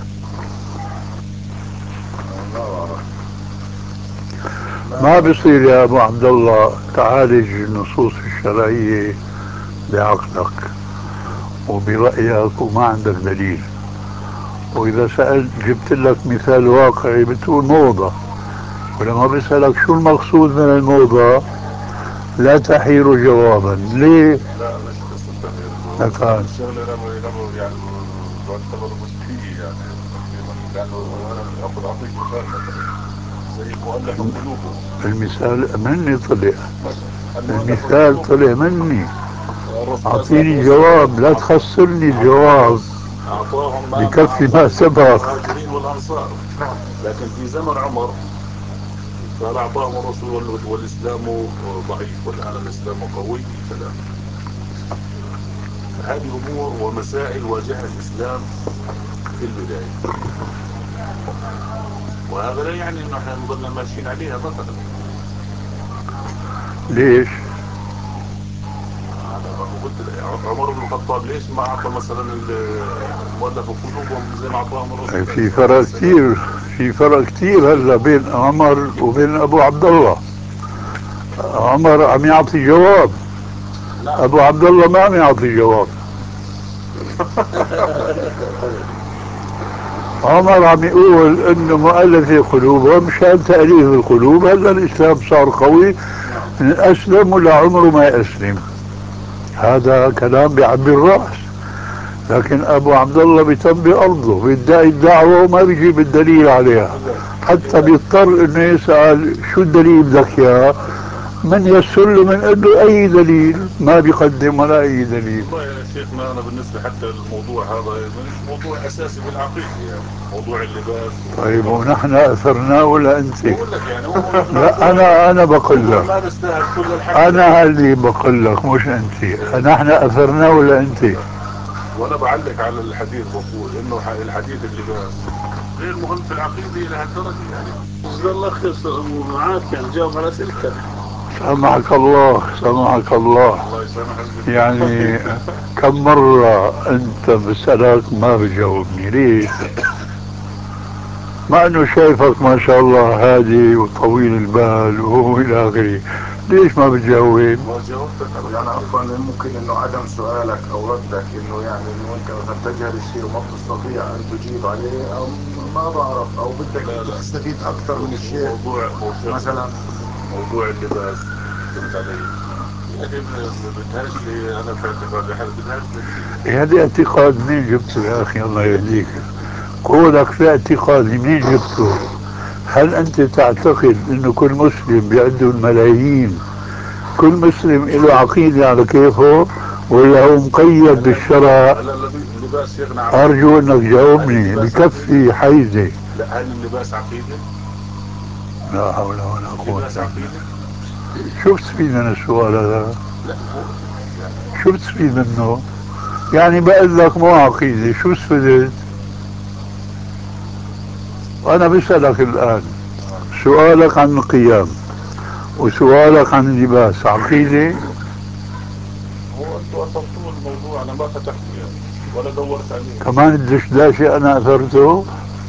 ما بصير يا أبو عبد الله تعالج النصوص الشرعية بعقلك وبرأيك وما عندك دليل، وإذا سألت جبت لك مثال واقعي بتقول موضة، ولما بسألك شو المقصود من الموضة لا تحير جوابا. ليه؟ لا مش قصة تغيير الجواب، نفهم. الشغلة لما يعني تعتبر مشكلية يعني تقريبا، لأنه أنا أعطيك مثال مثلا زي المؤلف قلوبهم. المثال مني طلع، مثلا المؤلف المثال قلوبهم طلع مني. الرسول عليه الصلاة أعطيني والسلام جواب لا تخسرني الجواب، أعطاهم ما بكفي أعطاه ما سبق. المهاجرين والأنصار، لكن في زمن عمر قال أعطاهم الرسول والإسلام ضعيف والآن الإسلام قوي، كذا. هذه أمور ومسائل واجهها الإسلام في البداية، وهذا لا يعني أنه احنا نظلنا ماشيين عليها مثلا. ليش؟ قلت عمر بن الخطاب ليش ما أعطى مثلا المؤلف قلوبهم زي ما أعطاهم الرسول؟ في فرق كثير هلا بين عمر وبين أبو عبد الله. عمر عم يعطي جواب، أبو عبد الله ما عم يعطي جواب. عمر عم يقول انه مؤلف قلوبهم مشان تأليف القلوب. هلا الاسلام صار قوي، من اسلم ولا عمره ما يسلم. هذا كلام بعبي الراس. لكن ابو عبد الله بيتم بارضه، بيدعي الدعوه وما بيجيب الدليل عليها، حتى بيضطر انه يسال شو الدليل بدك اياه، من يسر له من له اي دليل، ما بيقدم ولا اي دليل. والله يا شيخنا انا بالنسبه حتى الموضوع هذا مش موضوع اساسي بالعقيده، يعني موضوع اللباس. طيب ونحن اثرناه ولا انت؟ بقول لك يعني لا انا بقول لك، ما بيستاهل كل الحكي. انا اللي بقول لك مش انت. نحن اثرناه ولا انت؟ وانا بعلق على الحديث بقول انه الحديث اللباس غير مهم في العقيده الى هالدرجه يعني. جزا الله خير معاك، يعني جاوب على اسئلتك. سامحك الله، سامحك الله. الله يسامحك. يعني كم مرة انت بسألك ما بجاوبني، ليش؟ مع انه شايفك ما شاء الله هادي وطويل البال والى اخره، ليش ما بتجاوب؟ ما جاوبتك يعني عفوا ممكن انه عدم سؤالك او ردك انه يعني انه انت مثلا تجهل الشيء وما بتستطيع ان تجيب عليه، او ما بعرف، او بدك تستفيد اكثر من الشيء. مثلا موضوع اللباس فهمت علي؟ يعني بدهاش لي انا في اعتقادي حد بدهاش دليل. هذا اعتقاد منين جبته يا اخي؟ الله يهديك. قولك في اعتقاد منين جبته؟ هل انت تعتقد انه كل مسلم بعنده الملايين، كل مسلم له عقيدة على كيفه، ولا هو مقيد بالشرع؟ اللباس يغنى عن ارجو انك جاوبني، بكفي حيزة. لا، هل اللباس عقيدة؟ لا حول ولا قوة اللباس الا عقيدة؟ بالله. شو بتستفيد من السؤال هذا؟ لا شو بتستفيد منه؟ يعني بقول لك مو عقيدة، شو استفدت؟ وانا بسألك الان، سؤالك عن القيام وسؤالك عن اللباس عقيدة؟ هو انتوا اثرتوا الموضوع، انا ما فتحته يعني ولا دورت عليه. كمان الدشداشة انا اثرته.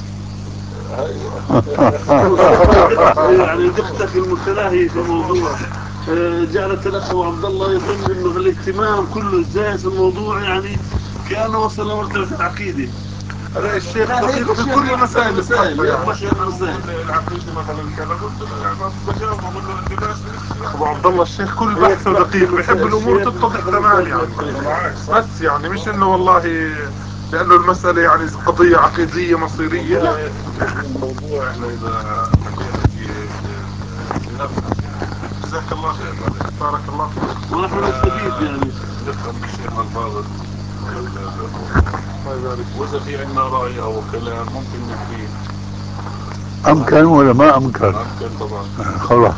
يعني دختك المتناهي في الموضوع جعلت الاخ ابو عبد الله يظن انه الاهتمام كله الزايد في الموضوع، يعني كانه وصل لمرتبه العقيده. هذا الشيخ دقيق في كل مسائل مسائل يعني العقيدة مثلا كذا قلت له يعني ما بجاوب بقول له اللباس ابو عبد الله الشيخ كل بحثه دقيق، بيحب الامور تتضح تمام يعني. بس يعني مش انه والله لانه المسألة يعني قضية عقيدية مصيرية، لا. الموضوع احنا اذا حكينا في نفس جزاك الله خير، بارك الله فيك. ونحن نستفيد يعني. نفهم من الشيخ الفاضل الله يبارك. واذا في عندنا رأي او كلام ممكن نحكيه. امكن ولا ما امكن؟ ممكن طبعا. خلاص.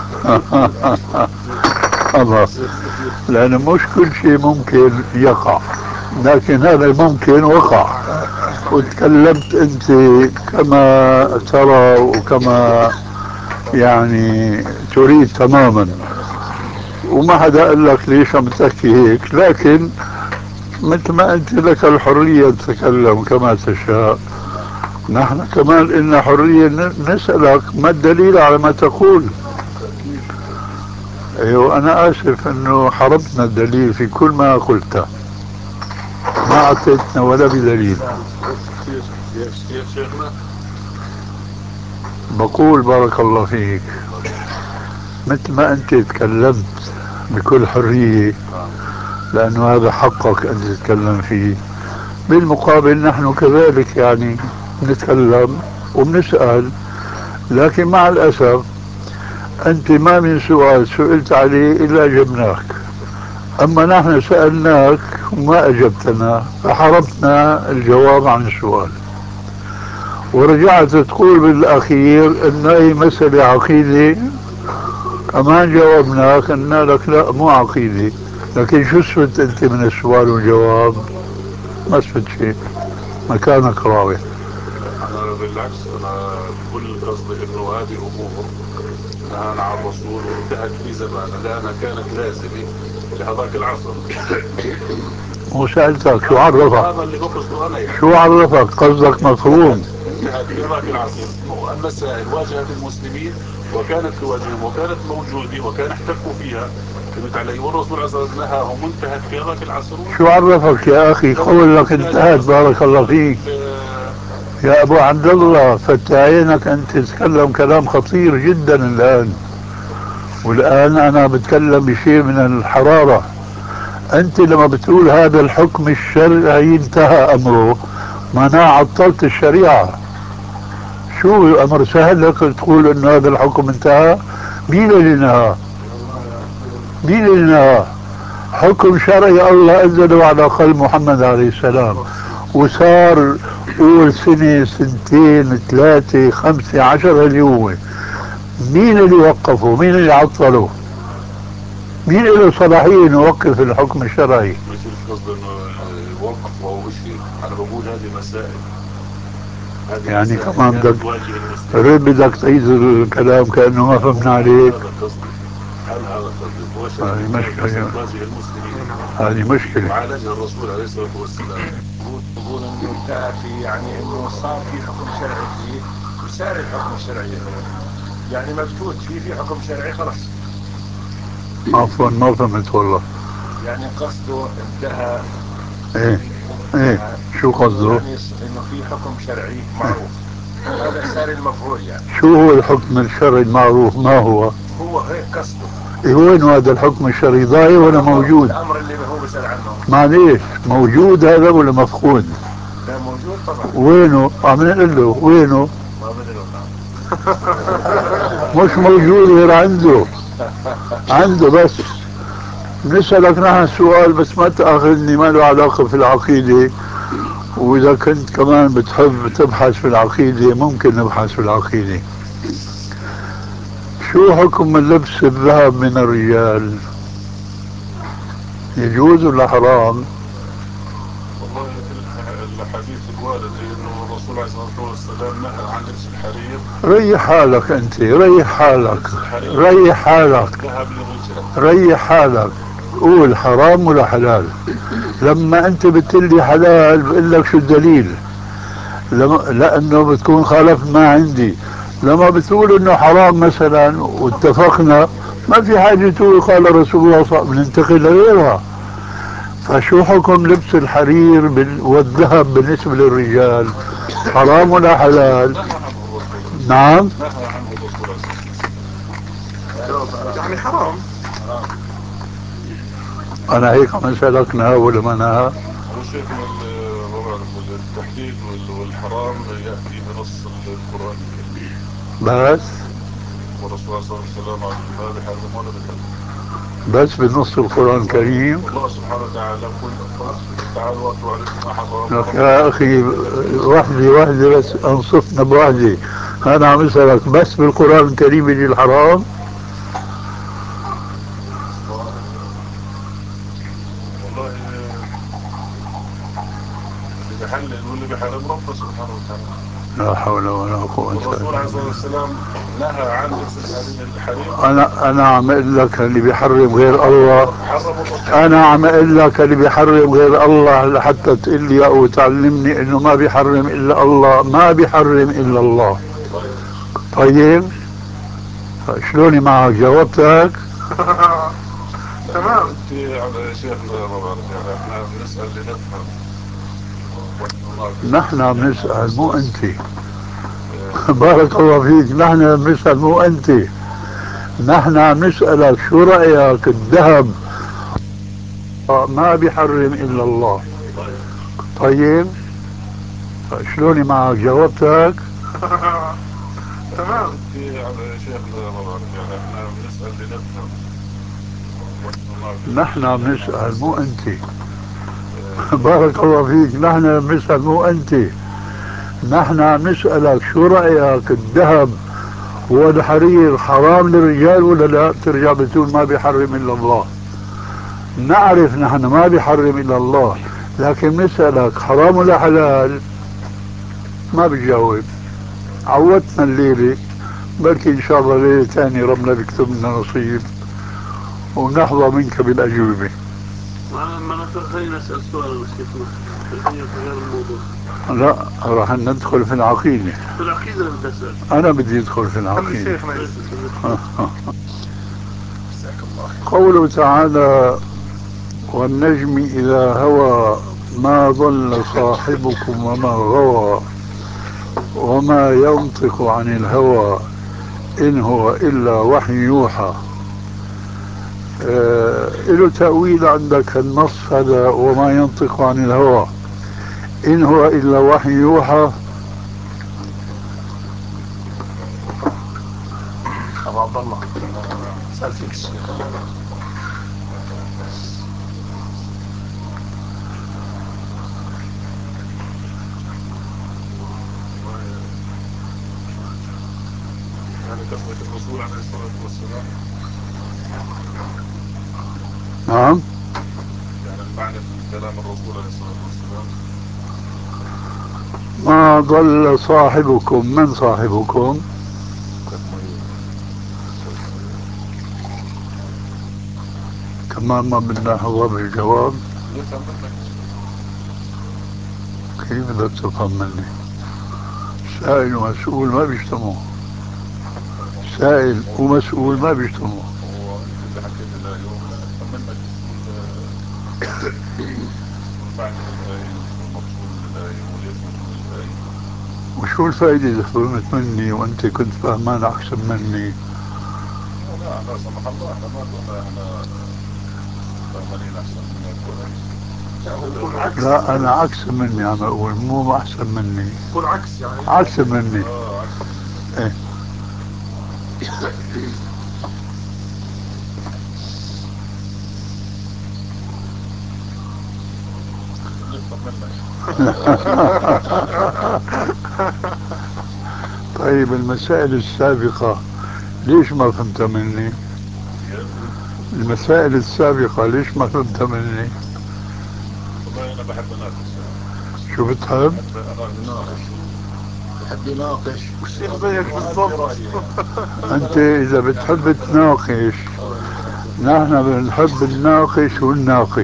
خلاص، لأنه مش كل شيء ممكن يقع، لكن هذا الممكن وقع، وتكلمت أنت كما ترى وكما يعني تريد تماما، وما حدا قال لك ليش عم تحكي هيك. لكن مثل ما أنت لك الحرية تتكلم كما تشاء، نحن كمان لنا حرية نسألك ما الدليل على ما تقول. ايوه انا اسف انه حرمتنا الدليل في كل ما قلته، ما اعطيتنا ولا بدليل. يا شيخنا بقول بارك الله فيك، مثل ما انت تكلمت بكل حرية، لانه هذا حقك ان تتكلم فيه، بالمقابل نحن كذلك يعني نتكلم وبنسأل. لكن مع الاسف انت ما من سؤال سئلت عليه الا اجبناك، أما نحن سألناك وما أجبتنا فحرمتنا الجواب عن السؤال، ورجعت تقول بالأخير أن هي مسألة عقيدة، كمان جاوبناك قلنا لك لا مو عقيدة. لكن شو استفدت انت من السؤال والجواب؟ ما استفدت شيء، مكانك راوي. انا بالعكس، انا كل قصدي انه هذه امور نهانا عن الرسول وانتهت في زماننا لانها كانت لازمه لهذاك العصر. وسألتك شو عرفك؟ هذا اللي بقصده انا يعني. شو عرفك؟ قصدك مفهوم. انتهت في ذاك العصر المسائل واجهت المسلمين وكانت تواجههم وكانت موجوده وكان احتكوا فيها، فهمت علي؟ والرسول عليه الصلاه والسلام نهاهم وانتهت في ذاك العصر. شو عرفك يا اخي؟ قولك انتهت، بارك الله فيك. يا ابو عبد الله فتح عينك، انت تتكلم كلام خطير جدا الان، والان انا بتكلم بشيء من الحراره. انت لما بتقول هذا الحكم الشرعي انتهى امره، معناه عطلت الشريعه. شو الامر سهل لك تقول انه هذا الحكم انتهى؟ مين اللي نهى؟ مين اللي نهى؟ حكم شرعي الله انزله على قلب محمد عليه السلام، وصار قول سنة سنتين ثلاثة خمسة 10 اللي هو مين اللي وقفه؟ مين اللي عطله؟ مين له صلاحية انه يوقف الحكم الشرعي؟ مش قصدي انه يوقف او شيء، انا بقول هذه مسائل. يعني كمان بدك تعيد الكلام كأنه ما فهمنا عليك. هذا قصدي، انا هذا قصدي. هذه مشكلة، تواجه المسلمين، هذه مشكلة وعالجها الرسول عليه الصلاة والسلام. يقول انه انتهى في، يعني انه صار في حكم شرعي فيه وصار الحكم الشرعي يعني مبتوت فيه في حكم شرعي خلاص. عفوا ما فهمت والله. يعني قصده انتهى. ايه شو قصده؟ يعني انه في حكم شرعي معروف، هذا صار المفعول يعني. شو هو الحكم الشرعي المعروف؟ ما هو؟ هو هيك قصده. وين هذا الحكم الشرعي؟ ضايع ولا موجود؟ الامر اللي هو بيسأل عنه. معليش، موجود هذا ولا مفقود؟ لا موجود طبعا. وينه؟ عم نقول له وينه؟ ما بدنا مش موجود غير عنده. عنده بس. نسألك نحن سؤال بس ما تأخذني، ما له علاقة في العقيدة، وإذا كنت كمان بتحب تبحث في العقيدة ممكن نبحث في العقيدة. شو حكم لبس الذهب من الرجال؟ يجوز ولا حرام؟ والله الحديث الوارد انه الرسول عليه الصلاة والسلام نهى عن لبس الحرير. ريح حالك انت، ريح حالك، ريح حالك، ذهب للرجال. ريح حالك. قول حرام ولا حلال؟ لما انت بتقلي حلال بقول لك شو الدليل؟ لانه بتكون خالف ما عندي. لما بتقول انه حرام مثلا واتفقنا، ما في حاجه تقول قال رسول الله صلى الله عليه وسلم، ننتقل لغيرها. فشو حكم لبس الحرير والذهب بالنسبه للرجال؟ حرام ولا حلال؟ نعم. نهى عنه الرسول عليه الصلاة والسلام. يعني حرام. انا هيك عم اسالك نهى ولا ما نهى؟ هو شيخنا ما بعرف التحليل والحرام يأتي بنص القرآن الكريم بس. والرسول صلى الله عليه وسلم ما بيحرم ولا بيحرم، بس بنص القرآن الكريم. الله سبحانه وتعالى قل تعالوا واتلوا عليكم ما حرم. يا اخي وحدة بس انصفنا بوحدة. انا عم اسالك بس بالقرآن الكريم يجي الحرام؟ والله اللي بيحلل واللي بيحرم ربنا سبحانه وتعالى. لا حول ولا قوة الا الرسول عليه الصلاة بالله. والسلام نهى عن لبس الحرير. انا عم اقول لك اللي بيحرم غير الله. انا عم اقول لك اللي بيحرم غير الله لحتى تقول لي او تعلمني انه ما بيحرم الا الله، ما بيحرم الا الله. طيب شلوني معك؟ جاوبتك. تمام. يا شيخنا ما بعرف يعني احنا بنسأل لنفهم. نحن عم نسأل مو انت. بارك الله فيك، نحن عم نسأل مو انت. نحن عم نسألك شو رأيك الذهب ما بيحرم الا الله. طيب شلوني معك؟ جاوبتك. تمام. يا شيخنا ما بعرف يعني احنا بنسأل لنفهم. نحن عم نسأل مو انت. بارك الله فيك، نحن عم نسأل مو انت. نحن عم نسألك شو رأيك الذهب والحرير حرام للرجال ولا لا؟ بترجع بتقول ما بيحرم الا الله. نعرف نحن ما بيحرم إلا الله، لكن نسألك حرام ولا حلال؟ ما بتجاوب. عودتنا الليلة، بركي إن شاء الله ليلة ثانية ربنا بيكتب لنا نصيب ونحظى منك بالأجوبة. ما خلينا نسأل سؤال شيخنا، خلينا في غير الموضوع. لا، راح ندخل في العقيدة. في العقيدة بدي أسأل. أنا بدي أدخل في العقيدة. قوله تعالى: والنجم إذا هوى ما ضل صاحبكم وما غوى وما ينطق عن الهوى إن هو إلا وحي يوحى. له تأويل عندك النص هذا، وما ينطق عن الهوى إن هو إلا وحي يوحى؟ أبو عبد الله سأل فيك الشيخ. يعني قصدك الرسول عليه الصلاة والسلام؟ نعم. يعني المعنى في كلام الرسول عليه الصلاة والسلام ما ضل صاحبكم. من صاحبكم؟ كمان ما بدنا نحظى بالجواب. يفهم منك. كيف بدك تفهم مني؟ سائل ومسؤول ما بيجتمعوا. سائل ومسؤول ما بيجتمعوا. هو انت اللي حكيت الآية وبدنا نفهم منك شو المعنى من الآية وشو المقصود من الآية وليش نزول الآية. وشو الفائدة إذا فهمت مني وأنت كنت فهمان أحسن مني؟ لا لا سمح الله، احنا ما قلنا احنا فهمانين احسن منك ولا لا، أنا عكس مني عم أقول، مو أحسن مني. يكون عكس يعني. عكس مني. عكس منك. إيه. نفهم منك. طيب المسائل السابقة ليش ما فهمت مني؟ المسائل السابقة ليش ما فهمت مني؟ والله انا بحب اناقش. شو بتحب؟ بحب يناقش. والشيخ زيك بالضبط. أنت إذا بتحب تناقش، نحن بنحب نناقش ونناقش.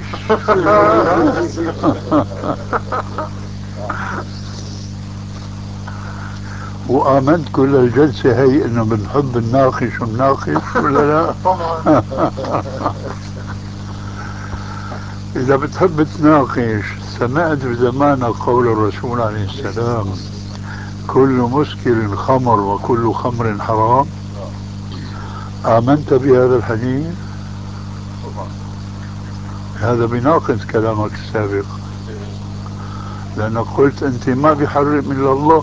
وآمنت كل الجلسة هي إنه بنحب نناقش ونناقش ولا لا؟ طبعا. إذا بتحب تناقش، سمعت بزمان قول الرسول عليه السلام: كل مسكر خمر وكل خمر حرام. آمنت بهذا الحديث؟ هذا بيناقض كلامك السابق، لأنك قلت أنت ما بيحرم إلا الله.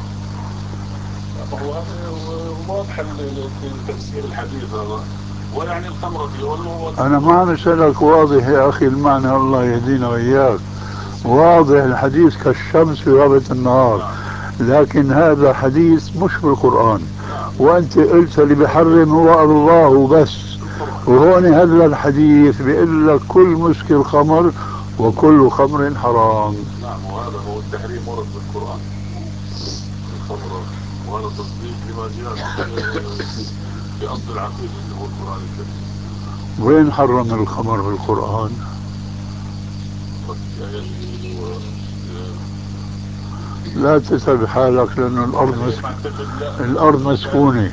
هو هذا واضح تفسير الحديث هذا، ويعني الخمر فيه أنا ما نسألك واضح يا أخي المعنى، الله يهدينا وإياك. واضح الحديث كالشمس في غابة النهار، لكن هذا حديث مش في القرآن. وأنت قلت اللي بيحرم هو الله بس، وهون هذا الحديث بيقول لك كل مسكر خمر وكل خمر حرام. نعم، وهذا هو التحريم ورد بالقرآن الخمر، وهذا تصديق لما جاء في أصل العقيدة اللي هو القرآن الكريم. وين حرم الخمر في القرآن؟ في آيات كثير لا تتعب حالك، لأن الأرض مسكونة.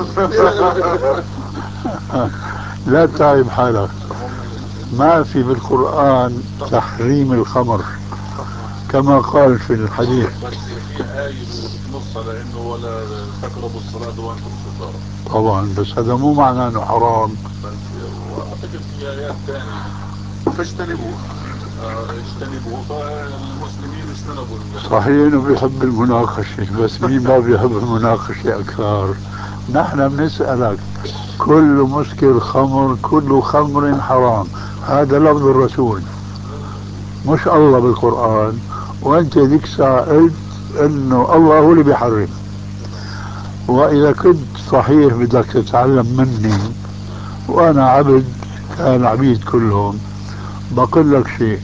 لا تتعب حالك. ما في بالقرآن تحريم الخمر كما قال في الحديث. بس في آية بتنص على إنه ولا تقربوا الصلاة وأنتم سكارى. طبعا، بس هذا مو معناه إنه حرام. بس وأعتقد في آيات ثانية فاجتنبوه. اجتنبوه، فالمسلمين اجتنبوا صحيح انه بيحب المناقشة، بس مين ما بيحب المناقشة اكثر؟ نحن بنسألك كل مسكر خمر كل خمر حرام، هذا لفظ الرسول مش الله بالقرآن. وانت ذيك الساعة قلت انه الله هو اللي بيحرم. واذا كنت صحيح بدك تتعلم مني، وانا عبد كان عبيد كلهم، بقول لك شيء،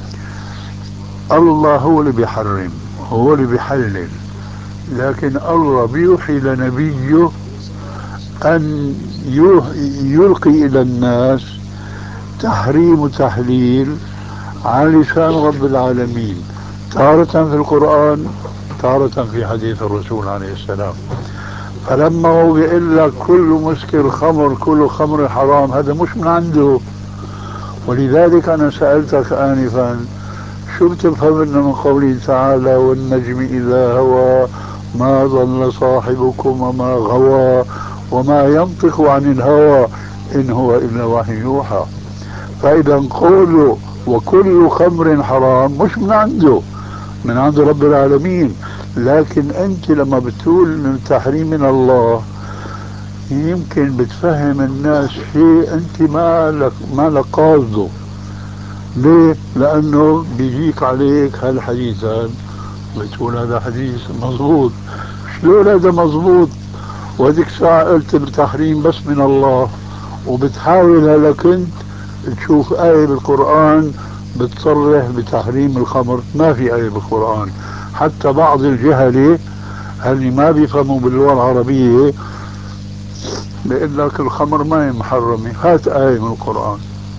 الله هو اللي بيحرم، هو اللي بيحلل، لكن الله بيوحي لنبيه أن يلقي إلى الناس تحريم وتحليل على لسان رب العالمين، تارة في القرآن، تارة في حديث الرسول عليه السلام. فلما هو بيقول لك كل مسكر خمر، كل خمر حرام، هذا مش من عنده. ولذلك أنا سألتك آنفا شو بتفهم من قوله تعالى والنجم إذا هوى ما ضل صاحبكم وما غوى وما ينطق عن الهوى إن هو إلا وحي يوحى. فإذا قوله وكل خمر حرام مش من عنده، من عند رب العالمين. لكن أنت لما بتقول من تحريم من الله يمكن بتفهم الناس شيء أنت ما لك قاصده. ليه؟ لأنه بيجيك عليك هالحديثان بتقول هذا حديث مضبوط. شلون هذا مضبوط وهذيك الساعة قلت التحريم بس من الله، وبتحاول هلا كنت تشوف آية بالقرآن بتصرح بتحريم الخمر؟ ما في آية بالقرآن. حتى بعض الجهلة اللي ما بيفهموا باللغة العربية بيقول لك الخمر ما هي محرمة، هات آية من القرآن.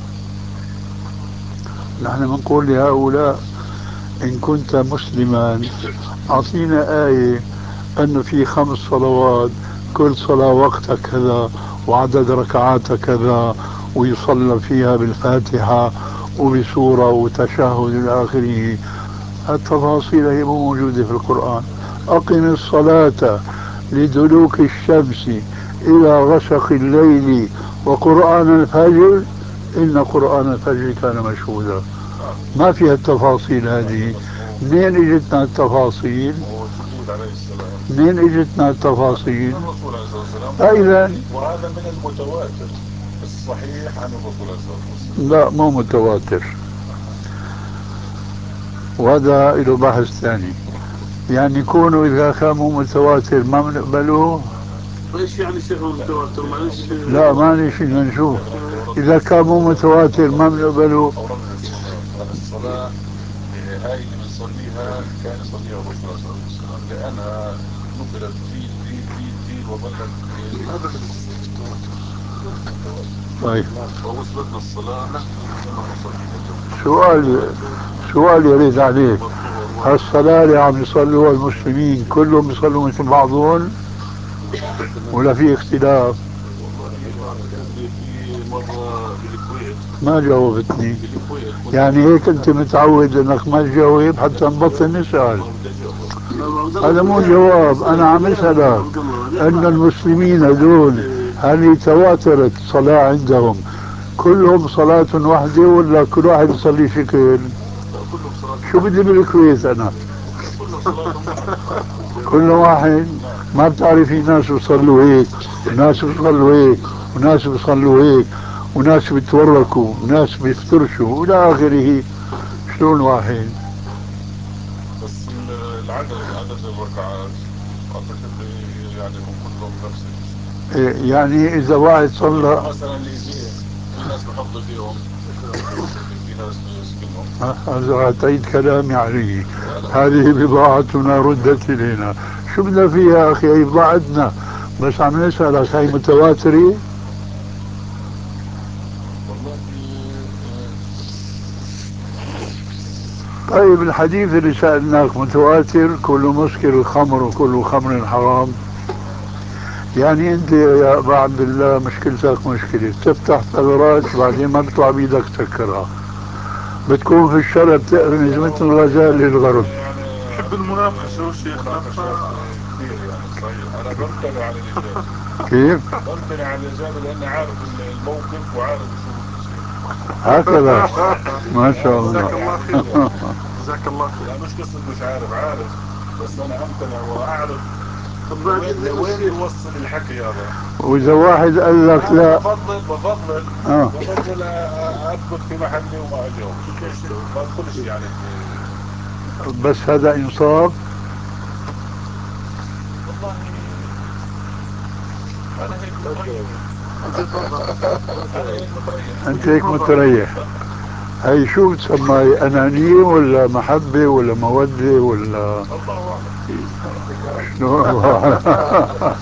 نحن بنقول لهؤلاء إن كنت مسلما أعطينا آية أن في 5 صلوات كل صلاة وقتها كذا وعدد ركعاتها كذا ويصلى فيها بالفاتحة وبسورة وتشهد إلى آخره. التفاصيل هي مو موجودة في القرآن. أقم الصلاة لدلوك الشمس إلى غسق الليل وقرآن الفجر إن قرآن الفجر كان مشهودا. ما فيها التفاصيل هذه. منين اجتنا التفاصيل؟ منين اجتنا التفاصيل؟ الرسول عليه الصلاة والسلام. فإذا وهذا من المتواتر الصحيح عن الرسول عليه الصلاة والسلام. لا مو متواتر، وهذا له بحث ثاني. يعني يكونوا إذا كان مو متواتر ما بنقبلوه. ايش يعني شيخ المتواتر؟ معلش. لا معلش بدنا نشوف. إذا كان مو متواتر ما بنقبلوه. الصلاة هاي اللي بنصليها كان يصليها الرسول عليه الصلاة والسلام لأنها نقلت جيل جيل جيل جيل وظلت طيب ووصلتنا الصلاة كما نصليها. سؤال يريد عليك، هالصلاة اللي عم يصلوها المسلمين كلهم بيصلوا مثل بعضهم ولا في اختلاف؟ في مرة بالكويت. ما جاوبتني. يعني هيك انت متعود انك ما تجاوب حتى نبطل نسأل. هذا مو جواب. انا عم اسألك ان المسلمين هذول هل تواترت صلاة عندهم كلهم صلاة واحدة ولا كل واحد يصلي شكل؟ شو بدي بالكويت انا؟ كل واحد. ما بتعرفي ناس بيصلوا هيك وناس بيصلوا هيك وناس بيصلوا هيك وناس بيتوركوا وناس بيفترشوا والى اخره. شلون واحد؟ بس عدد الركعات اعتقد يعني هم كلهم نفس الشيء. يعني اذا واحد صلى مثلا الايدين في ناس بحط ايديهم في ناس بيسكنهم. هذا تعيد كلامي عليه. هذه بضاعتنا ردت الينا. شو بدنا فيها اخي؟ هي بضاعتنا. بس عم نسألك هي متواترة؟ طيب الحديث اللي سألناك متواتر كل مسكر خمر وكل خمر حرام. يعني انت يا ابا عبد الله مشكلتك مشكلة تفتح ثغرات بعدين ما بيطلع بيدك تسكرها. بتكون في الشرق بتقرنز مثل الغزال للغرب. بحب المناقشة وشيخنا كثير يعني صحيح. انا بمتنع على الاجابة. كيف؟ بمتنع على الاجابة لاني عارف الموقف وعارف شو بدي يصير. هكذا. ما شاء الله. جزاك الله خير. جزاك الله خير. لا مش قصة مش عارف بس انا امتنع واعرف طب بعدين لوين بيوصل الحكي هذا. واذا واحد قال لك لا بفضل اثبت في محلي وما اجاوب ما ادخلش يعني بس هذا انصاف. والله انا هيك وجهة نظر. انت هيك متريح. هي شو تسمى، أنانية ولا محبة ولا مودة ولا الله أعلم. شنو؟ الله أعلم.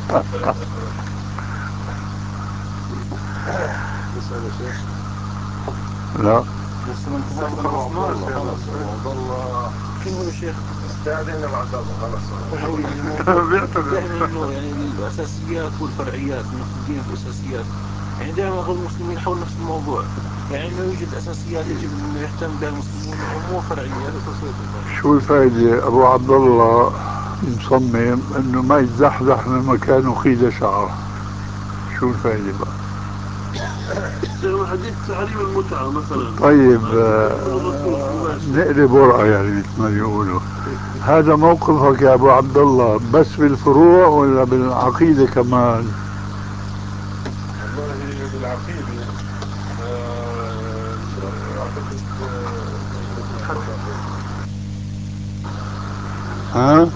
تسأل يا شيخ؟ لا لسه ما انت خلصناش هذا والله. كيف هو يا شيخ؟ استاذنا بعد الله خلص. هو دائما انه يعني الاساسيات والفرعيات، انه في الدين في اساسيات، يعني دائما اغلب المسلمين حول نفس الموضوع، يعني انه يوجد اساسيات يجب انه يهتم بها المسلمون وامور فرعيات. شو الفائدة؟ أبو عبد الله مصمم إنه ما يتزحزح من مكانه خيزة شعر. شو الفائدة بقى؟ حديث تحريم المتعة مثلا. طيب مباشر. نقلب ورقة يعني مثل ما بيقولوا. هذا موقفك يا أبو عبد الله بس بالفروع ولا بالعقيدة كمان؟ والله بالعقيدة أعتقد ها؟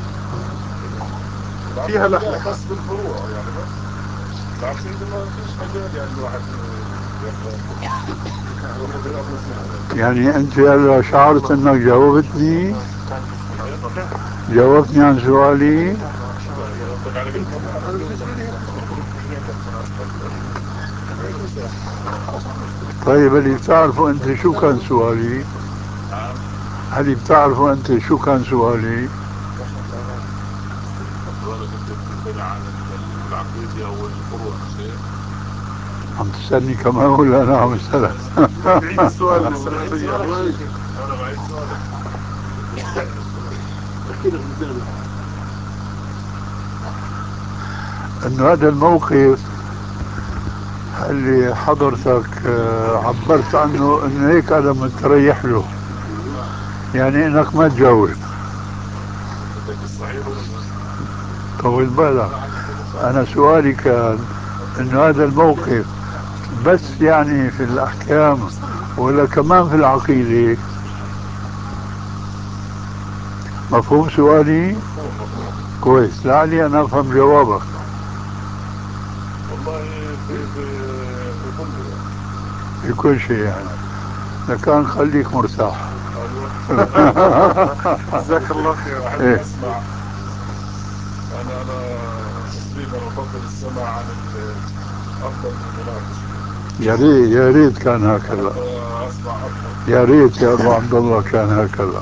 فيها لا بس بالفروع يعني، بس العقيدة ما فيش مجال يعني الواحد يعني أنت هلا شعرت أنك جاوبتني؟ جاوبتني عن سؤالي؟ طيب اللي بتعرفوا أنت شو كان سؤالي؟ هل بتعرفوا أنت شو كان سؤالي؟ عن العقيدة أو الفروع شيء. عم تسألني كمان ولا أنا عم أسألك؟ عيد السؤال أنا بعيد سؤالك. احكي لك مثال. إنه هذا الموقف اللي حضرتك عبرت عنه إنه هيك أنا متريح له، يعني إنك ما تجاوب. الصحيح ولا لا؟ طول بالك، أنا سؤالي كان إنه هذا الموقف بس يعني في الأحكام ولا كمان في العقيدة؟ مفهوم سؤالي؟ كويس، لعلي أنا أفهم جوابك. والله في كله يعني. في كل شيء يعني، لكان خليك مرتاح. جزاك الله خير. أحب أسمع. أنا تقريبا أفضل السماع عن أفضل من المناقشة. يا ريت كان هكذا. أسمع أكثر. يا ريت يا أبو عبد الله كان هكذا.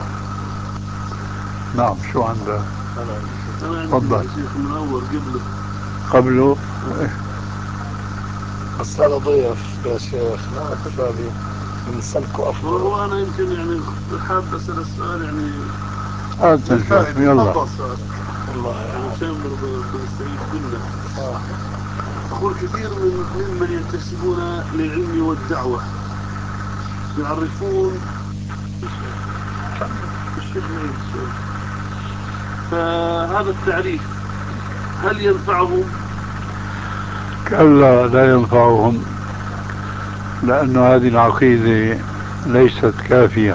نعم، شو عندك؟ أنا تفضل. عندي شيخ من أول قبله بس أنا ضيف يا شيخ، لا أكفالي نسألكوا أفضل. هو أنا يمكن يعني حاب أسأل السؤال يعني يلا. والله عشان بنستفيد منه. أقول كثير ممن ينتسبون للعلم والدعوة يعرفون الشيخ نعيد السؤال. فهذا التعريف هل ينفعهم؟ كلا لا ينفعهم، لأن هذه العقيدة ليست كافية،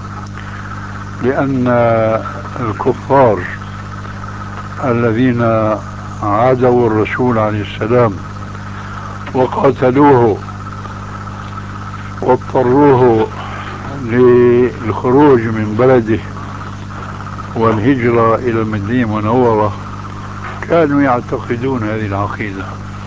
لأن الكفار الذين عادوا الرسول عليه السلام وقاتلوه واضطروه للخروج من بلده والهجرة إلى المدينة المنورة كانوا يعتقدون هذه العقيدة.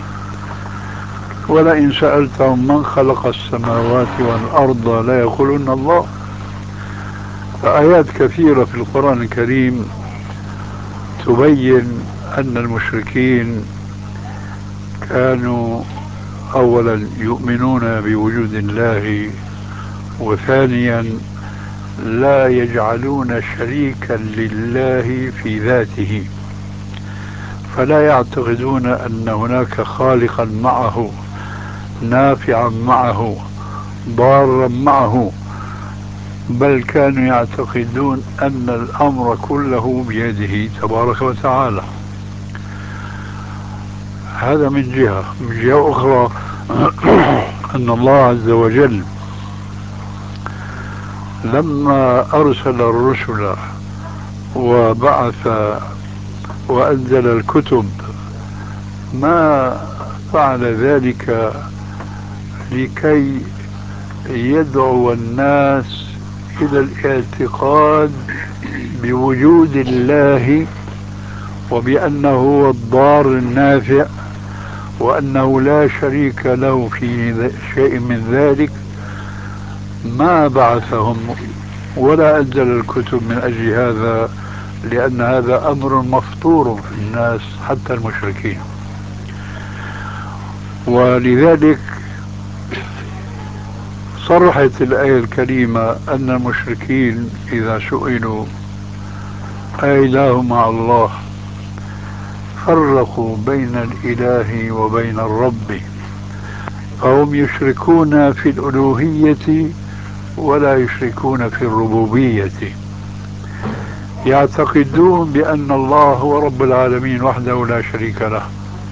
ولئن سألتهم من خلق السماوات والأرض لا يقولون الله. فآيات كثيرة في القرآن الكريم تبين أن المشركين كانوا أولا يؤمنون بوجود الله، وثانيا لا يجعلون شريكا لله في ذاته، فلا يعتقدون أن هناك خالقا معه، نافعا معه، ضارا معه، بل كانوا يعتقدون أن الأمر كله بيده تبارك وتعالى. هذا من جهة. من جهة أخرى أن الله عز وجل لما أرسل الرسل وبعث وأنزل الكتب ما فعل ذلك لكي يدعو الناس إلى الاعتقاد بوجود الله وبأنه هو الضار النافع وأنه لا شريك له في شيء من ذلك، ما بعثهم ولا أنزل الكتب من أجل هذا، لأن هذا أمر مفطور في الناس حتى المشركين. ولذلك صرحت الآية الكريمة أن المشركين إذا سئلوا أإله مع الله فرقوا بين الإله وبين الرب، فهم يشركون في الألوهية ولا يشركون في الربوبية، يعتقدون بأن الله هو رب العالمين وحده لا شريك له،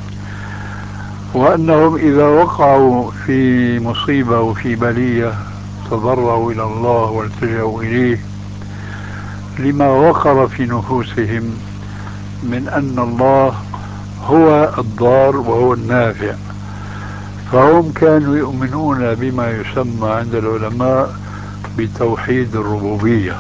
وأنهم إذا وقعوا في مصيبة وفي بلية تضرعوا إلى الله والتجأوا إليه لما وقر في نفوسهم من أن الله هو الضار وهو النافع. فهم كانوا يؤمنون بما يسمى عند العلماء بتوحيد الربوبية،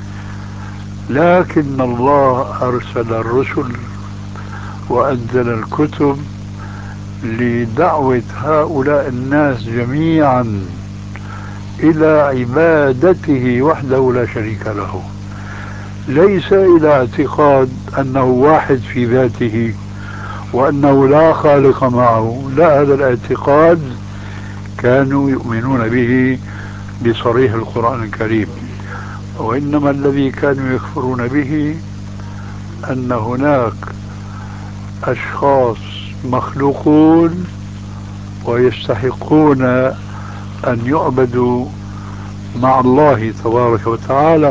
لكن الله أرسل الرسل وأنزل الكتب لدعوة هؤلاء الناس جميعا إلى عبادته وحده لا شريك له، ليس إلى اعتقاد أنه واحد في ذاته وأنه لا خالق معه. لا، هذا الاعتقاد كانوا يؤمنون به بصريح القرآن الكريم، وإنما الذي كانوا يكفرون به أن هناك أشخاص مخلوقون ويستحقون أن يعبدوا مع الله تبارك وتعالى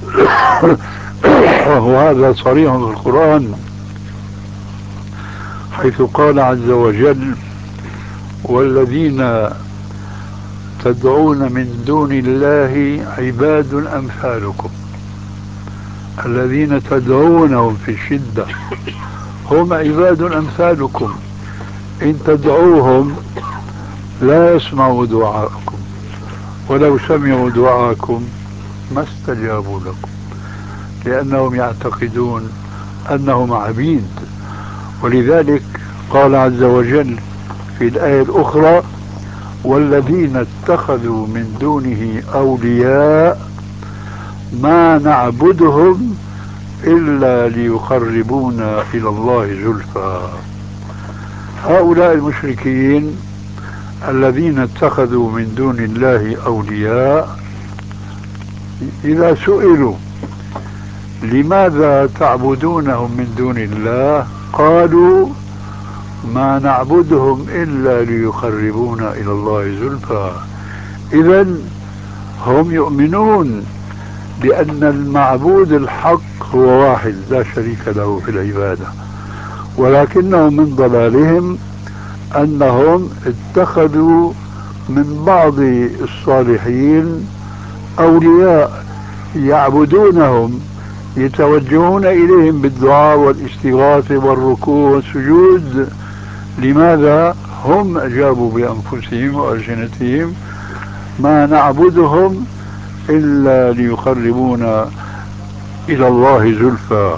وهذا صريح في القرآن، حيث قال عز وجل: والذين تدعون من دون الله عباد أمثالكم. الذين تدعونهم في الشدة هم عباد أمثالكم، إن تدعوهم لا يسمعوا دعاءكم ولو سمعوا دعاءكم ما استجابوا لكم، لأنهم يعتقدون أنهم عبيد. ولذلك قال عز وجل في الآية الأخرى: والذين اتخذوا من دونه أولياء ما نعبدهم إلا ليقربونا إلى الله زلفى. هؤلاء المشركين الذين اتخذوا من دون الله أولياء إذا سئلوا لماذا تعبدونهم من دون الله قالوا: ما نعبدهم إلا ليقربونا إلى الله زلفى. إذن هم يؤمنون بأن المعبود الحق هو واحد لا شريك له في العبادة، ولكنهم من ضلالهم أنهم اتخذوا من بعض الصالحين أولياء يعبدونهم، يتوجهون إليهم بالدعاء والاستغاثة والركوع والسجود. لماذا؟ هم أجابوا بأنفسهم وألسنتهم: ما نعبدهم إلا ليقربونا إلى الله زلفى.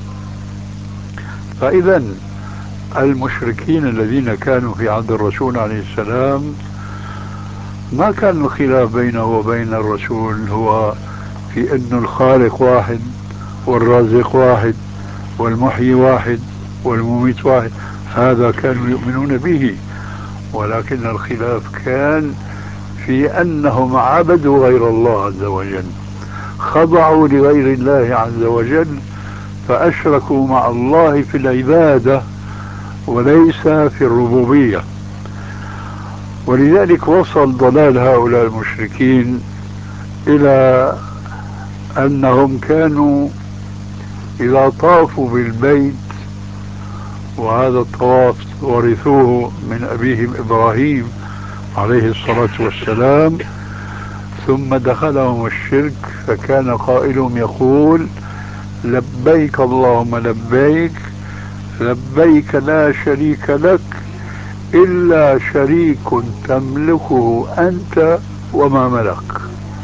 فإذا المشركين الذين كانوا في عهد الرسول عليه السلام ما كان الخلاف بينه وبين الرسول هو في أن الخالق واحد والرازق واحد والمحيي واحد والمميت واحد، هذا كانوا يؤمنون به، ولكن الخلاف كان في أنهم عبدوا غير الله عز وجل، خضعوا لغير الله عز وجل، فأشركوا مع الله في العبادة وليس في الربوبية. ولذلك وصل ضلال هؤلاء المشركين إلى أنهم كانوا إذا طافوا بالبيت، وهذا الطواف ورثوه من أبيهم إبراهيم عليه الصلاة والسلام، ثم دخلهم الشرك، فكان قائلهم يقول: لبيك اللهم لبيك، لبيك لا شريك لك إلا شريك تملكه أنت وما ملك.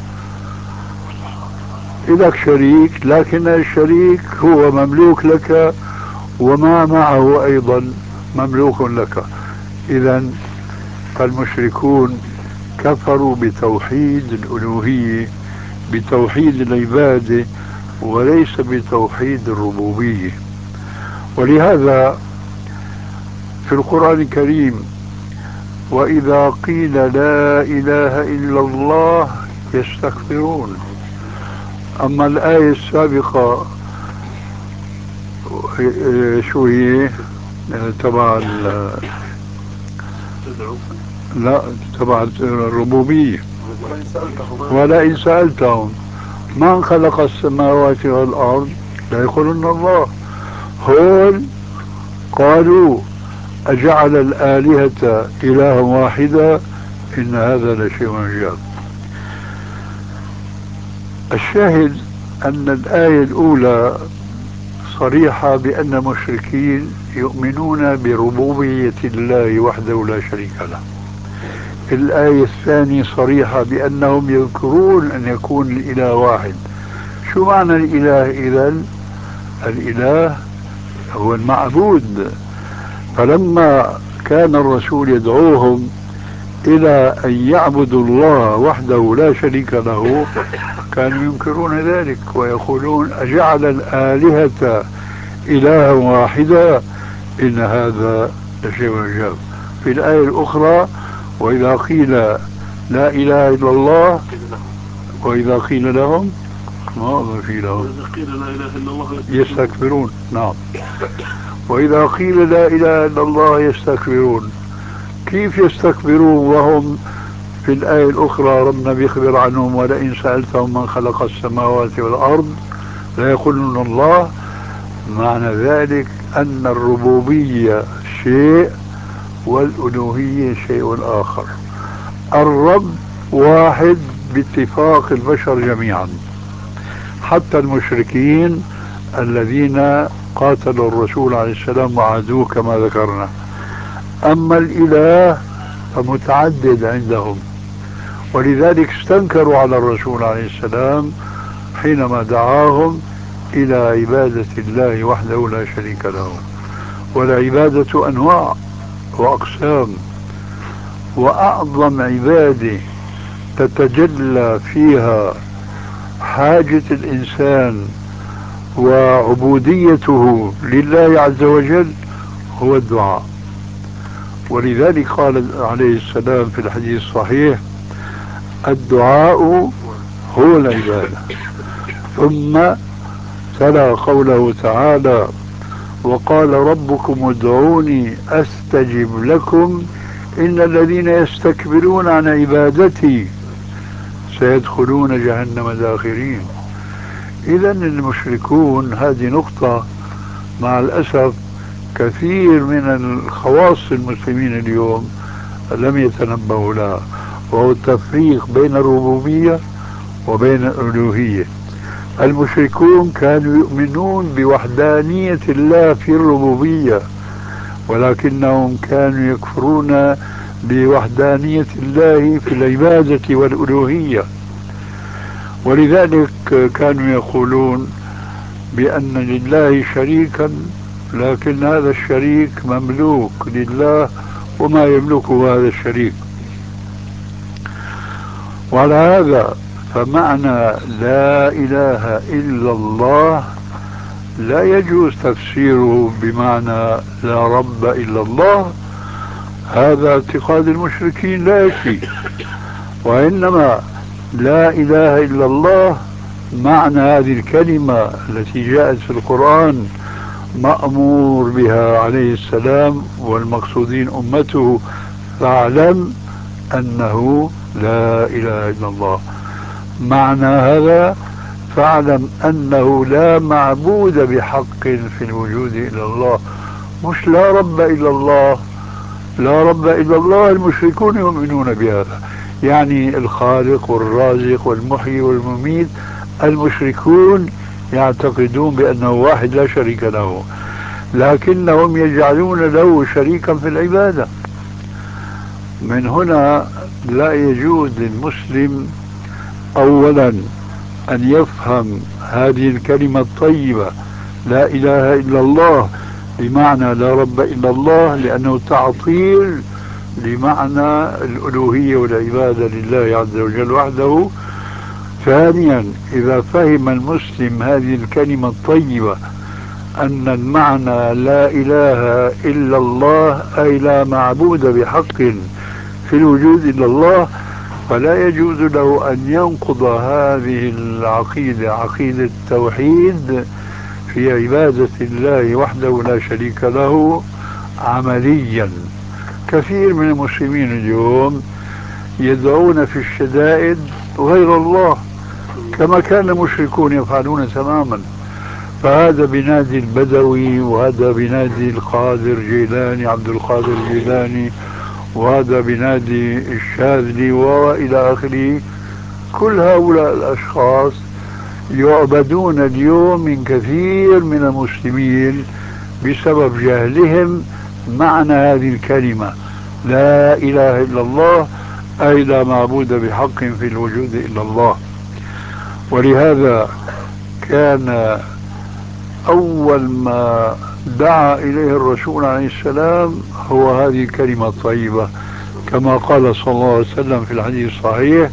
لك شريك، لكن الشريك هو مملوك لك وما معه أيضا مملوك لك. إذا فالمشركون كفروا بتوحيد الألوهية، بتوحيد العبادة، وليس بتوحيد الربوبية. ولهذا في القرآن الكريم وإذا قيل لا إله إلا الله يستكبرون. أما الآية السابقة شو هي؟ تبع لا، تبع الربوبية. ولئن سألتهم من خلق السماوات والأرض ليقولن الله. هون قالوا أجعل الآلهة إلها واحدا إن هذا لشيء عجاب. الشاهد أن الآية الأولى صريحة بأن المشركين يؤمنون بربوبية الله وحده لا شريك له. الآية الثانية صريحة بأنهم يذكرون أن يكون الإله واحد. شو معنى الإله إذن؟ الإله هو المعبود. فلما كان الرسول يدعوهم إلى أن يعبدوا الله وحده لا شريك له كانوا ينكرون ذلك ويقولون أجعل الآلهة إلها واحدا إن هذا لشيء عجاب. في الآية الأخرى وإذا قيل لا إله إلا الله وإذا قيل لهم ما في لهم يستكبرون. نعم، وإذا قيل لا إله إلا الله يستكبرون. كيف يستكبرون وهم في الآية الأخرى ربنا بيخبر عنهم ولئن سألتهم من خلق السماوات والأرض لا يقولون الله؟ معنى ذلك أن الربوبية شيء والألوهية شيء آخر. الرب واحد باتفاق البشر جميعا، حتى المشركين الذين قاتلوا الرسول عليه السلام وعادوه كما ذكرنا. أما الإله فمتعدد عندهم، ولذلك استنكروا على الرسول عليه السلام حينما دعاهم إلى عبادة الله وحده لا شريك له. والعبادة أنواع وأقسام، وأعظم عبادة تتجلى فيها حاجة الإنسان وعبوديته لله عز وجل هو الدعاء. ولذلك قال عليه السلام في الحديث الصحيح الدعاء هو العبادة. ثم تلا قوله تعالى وقال ربكم ادعوني أستجب لكم إن الذين يستكبرون عن عبادتي سيدخلون جهنم داخرين. إذن المشركون، هذه نقطة مع الأسف كثير من الخواص المسلمين اليوم لم يتنبهوا لها، وهو التفريق بين الربوبية وبين الألوهية. المشركون كانوا يؤمنون بوحدانية الله في الربوبية، ولكنهم كانوا يكفرون بوحدانية الله في العبادة والألوهية. ولذلك كانوا يقولون بأن لله شريكا، لكن هذا الشريك مملوك لله وما يملكه هذا الشريك. وعلى هذا فمعنى لا إله إلا الله لا يجوز تفسيره بمعنى لا رب إلا الله. هذا اعتقاد المشركين لا يكفي. وإنما لا إله إلا الله معنى هذه الكلمة التي جاءت في القرآن مأمور بها عليه السلام والمقصودين أمته فاعلم أنه لا إله إلا الله. معنى هذا فاعلم أنه لا معبود بحق في الوجود إلا الله، مش لا رب إلا الله. لا رب إلا الله المشركون يؤمنون بهذا، يعني الخالق والرازق والمحيي والمميت. المشركون يعتقدون بأنه واحد لا شريك له، لكنهم يجعلون له شريكا في العبادة. من هنا لا يجوز للمسلم أولا أن يفهم هذه الكلمة الطيبة لا إله إلا الله بمعنى لا رب إلا الله، لأنه تعطيل لمعنى الألوهية والعبادة لله عز وجل وحده. ثانيا، إذا فهم المسلم هذه الكلمة الطيبة أن المعنى لا إله إلا الله أي لا معبود بحق في الوجود إلا الله، فلا يجوز له أن ينقض هذه العقيدة، عقيدة التوحيد في عبادة الله وحده لا شريك له عمليا. كثير من المسلمين اليوم يدعون في الشدائد غير الله كما كان المشركون يفعلون تماما، فهذا بنادي البدوي، وهذا بنادي القادر جيلاني عبد القادر جيلاني، وهذا بنادي الشاذلي وإلى آخره. كل هؤلاء الأشخاص يعبدون اليوم من كثير من المسلمين بسبب جهلهم معنى هذه الكلمة لا إله إلا الله أي لا معبود بحق في الوجود إلا الله. ولهذا كان أول ما دعا إليه الرسول عليه السلام هو هذه الكلمة الطيبة، كما قال صلى الله عليه وسلم في الحديث الصحيح: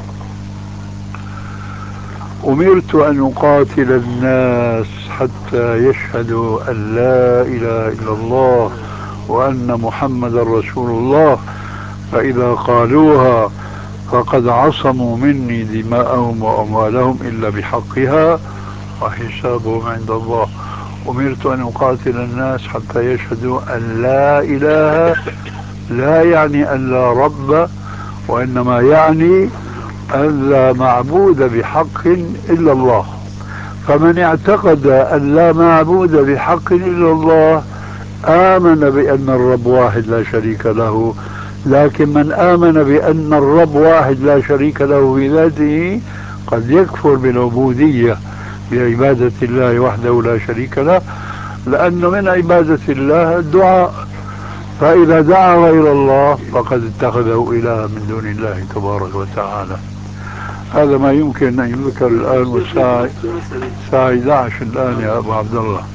أمرت أن أقاتل الناس حتى يشهدوا أن لا إله إلا الله وأن محمد رسول الله، فإذا قالوها فقد عصموا مني دماءهم وأموالهم إلا بحقها وحسابهم عند الله. أمرت أن أقاتل الناس حتى يشهدوا أن لا إله، لا يعني أن لا رب، وإنما يعني أن لا معبود بحق إلا الله. فمن اعتقد أن لا معبود بحق إلا الله آمن بأن الرب واحد لا شريك له، لكن من آمن بأن الرب واحد لا شريك له في ذاته قد يكفر بالعبودية بعبادة الله وحده لا شريك له، لأنه من عبادة الله الدعاء، فإذا دعا غير الله فقد اتخذه إله من دون الله تبارك وتعالى. هذا ما يمكن أن يذكر الآن، والساعة 11 الآن يا أبو عبد الله.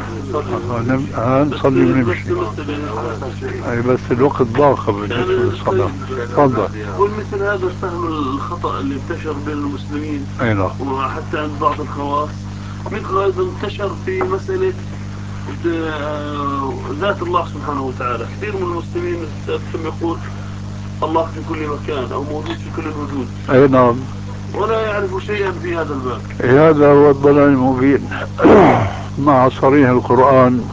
نصلي ونمشي. أي بس الوقت ضاق بالنسبة للصلاة. تفضل. والمثل هذا الفهم الخطأ اللي انتشر بين المسلمين، أي نعم، وحتى عند بعض الخواص، مثل هذا انتشر في مسألة ذات الله سبحانه وتعالى. كثير من المسلمين يقول الله في كل مكان أو موجود في كل الوجود. أي نعم، ولا يعرف شيئا في هذا الباب. هذا هو الضلال المبين مع صريح القرآن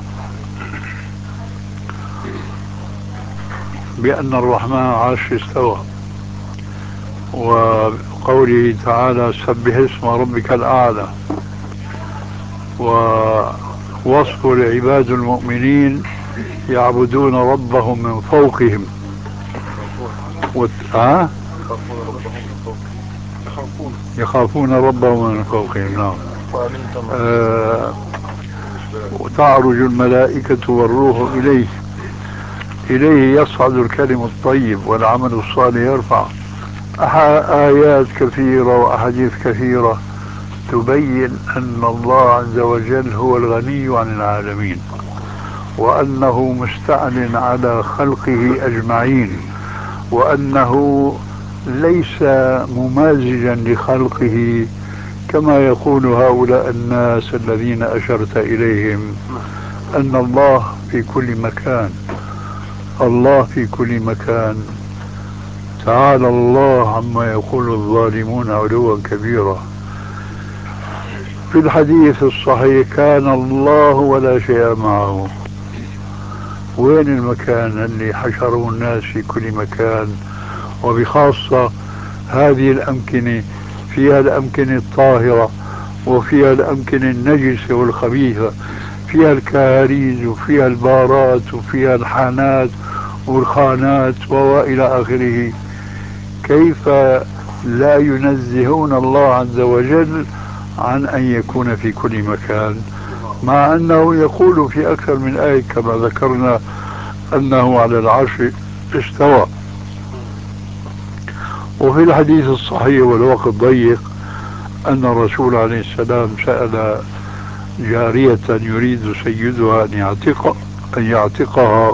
بأن الرحمن عرش استوى، وقوله تعالى سبح اسم ربك الأعلى، ووصف العباد المؤمنين يعبدون ربهم من فوقهم يخافون ربهم من فوقهم. نعم. وتعرج الملائكة والروح إليه يصعد الكلم الطيب والعمل الصالح يرفع. آيات كثيرة وأحاديث كثيرة تبين أن الله عز وجل هو الغني عن العالمين، وأنه مستعل على خلقه أجمعين، وأنه ليس ممازجا لخلقه كما يقول هؤلاء الناس الذين أشرت إليهم، أن الله في كل مكان. الله في كل مكان، تعالى الله عما يقول الظالمون علوا كبيرا. في الحديث الصحيح كان الله ولا شيء معه. وين المكان اللي حشروا الناس في كل مكان، وبخاصة هذه الأمكنة فيها الأمكنة الطاهرة وفيها الأمكنة النجسة والخبيثة، فيها الكهاريز وفيها البارات وفيها الحانات والخانات وإلى آخره. كيف لا ينزهون الله عز وجل عن أن يكون في كل مكان، مع أنه يقول في أكثر من آية كما ذكرنا أنه على العرش استوى. وفي الحديث الصحيح والوقت ضيق أن الرسول عليه السلام سأل جارية يريد سيدها أن يعتقها،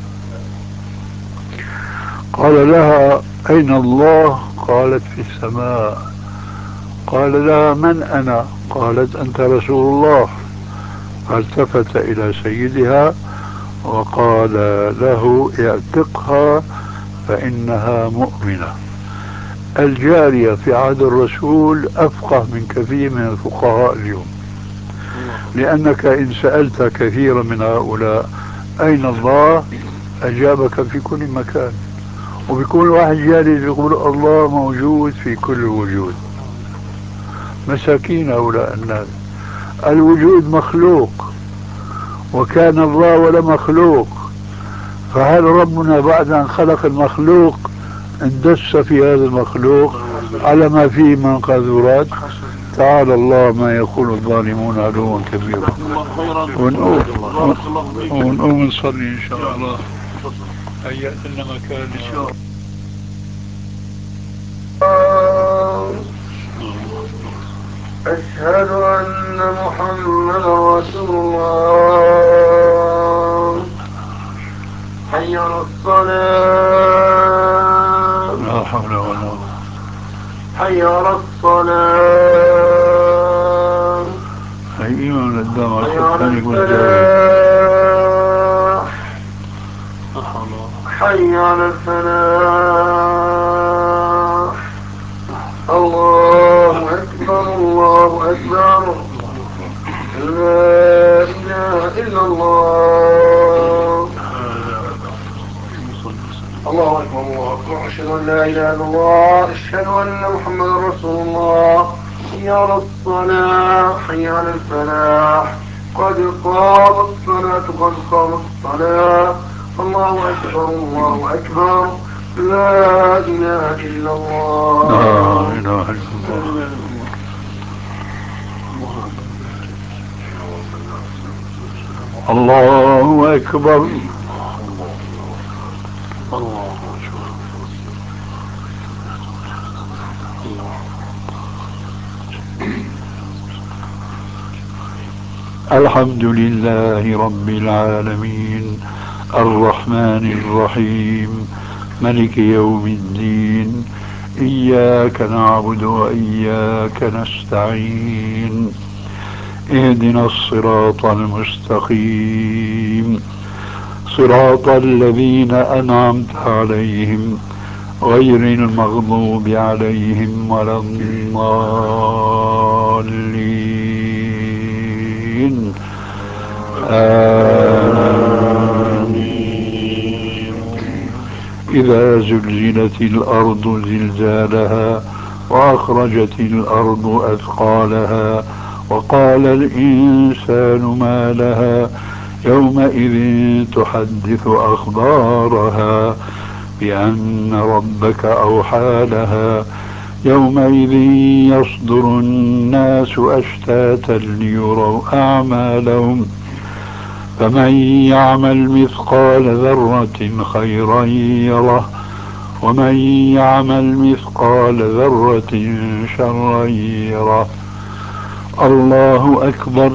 قال لها أين الله؟ قالت في السماء. قال لها من أنا؟ قالت أنت رسول الله. فالتفت إلى سيدها وقال له اعتقها فإنها مؤمنة. الجارية في عهد الرسول أفقه من كثير من الفقهاء اليوم، لأنك إن سألت كثيرا من هؤلاء أين الله أجابك في كل مكان، وبيكون واحد جالس يقول الله موجود في كل الوجود. مساكين هؤلاء الناس. الوجود مخلوق، وكان الله ولا مخلوق، فهل ربنا بعد أن خلق المخلوق اندس في هذا المخلوق على ما فيه من قذورات؟ تعالى الله ما يقول الظالمون علوا كبيرا. ونقوم نصلي إن شاء الله. هيأت لنا مكان إن شاء الله. أشهد أن محمدا رسول الله. حي على الصلاة. لا حول ولا قوة. حي على الصلاة. هي إيمان الدم حي على الفلاح. حي على الفلاح. الله أكبر الله أكبر. لا إله إلا الله. الله أكبر الله أكبر. أشهد أن لا إله إلا الله. أشهد أن محمدا رسول الله. حي على الصلاة. حي على الفلاح. قد قامت الصلاة قد قامت الصلاة. الله أكبر الله أكبر. لا إله إلا الله. لا إله إلا الله. الله أكبر. الحمد لله رب العالمين الرحمن الرحيم ملك يوم الدين إياك نعبد وإياك نستعين اهدنا الصراط المستقيم صراط الذين أنعمت عليهم غير المغضوب عليهم ولا الضالين آمين. إذا زلزلت الأرض زلزالها وأخرجت الأرض أثقالها وقال الإنسان ما لها يومئذ تحدث أخبارها بأن ربك أوحى لها يومئذ يصدر الناس أشتاتا ليروا أعمالهم فمن يعمل مثقال ذرة خيرا يره ومن يعمل مثقال ذرة شرا يره. الله أكبر.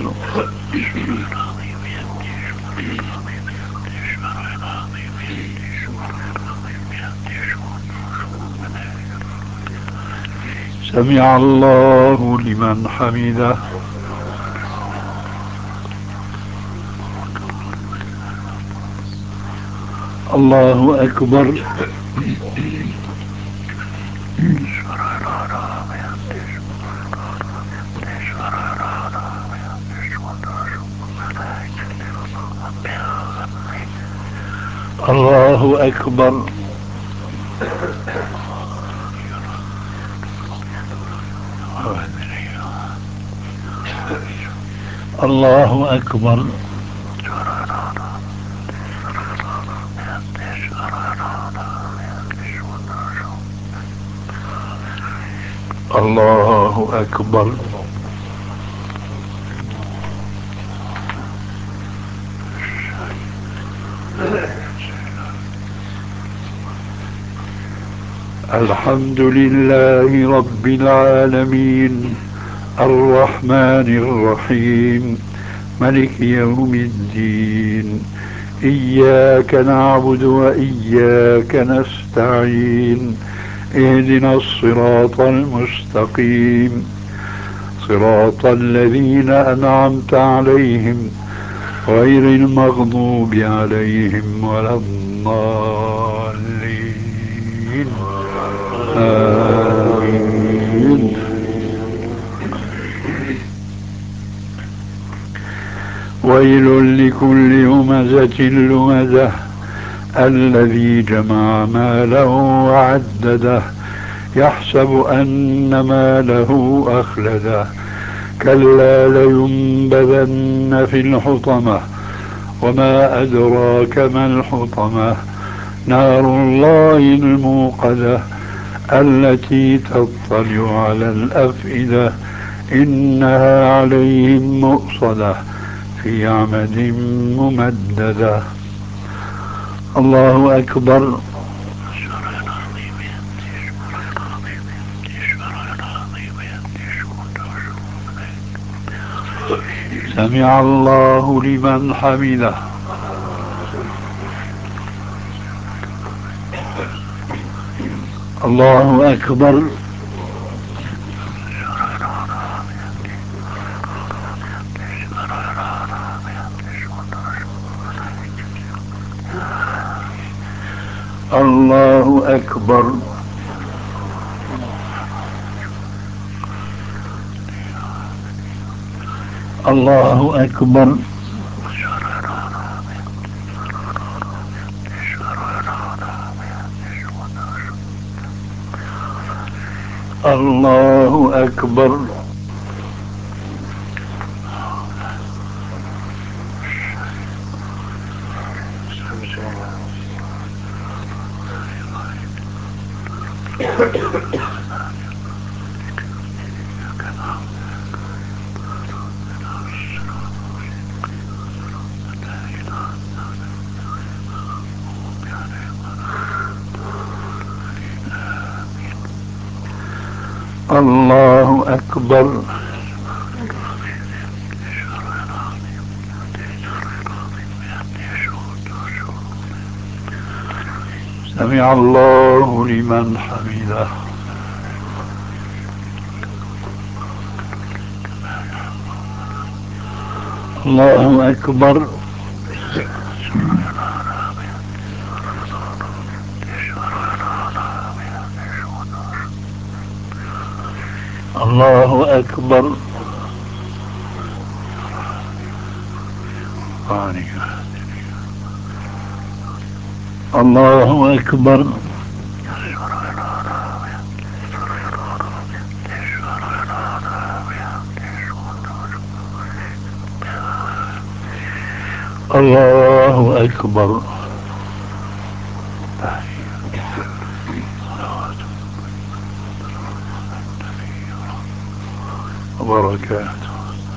سمع الله لمن حمده. الله أكبر. الله أكبر. الله أكبر. الله أكبر. الحمد لله رب العالمين، الرحمن الرحيم، ملك يوم الدين، إياك نعبد وإياك نستعين، اهدنا الصراط المستقيم، صراط الذين أنعمت عليهم غير المغضوب عليهم ولا الضالين. آمين. ويل لكل همزة لمزة الذي جمع ماله وعدده يحسب أن ماله أخلده كلا لينبذن في الحطمة وما أدراك ما الحطمة نار الله الموقدة التي تطلع على الأفئدة إنها عليهم مؤصدة في عمد ممددة. الله أكبر. سمع الله لمن حمده. الله أكبر. الله أكبر. الله أكبر. الله أكبر. الله أكبر. سمع الله لمن حمده. الله أكبر. الله أكبر. الله أكبر. الله أكبر. وبركاته.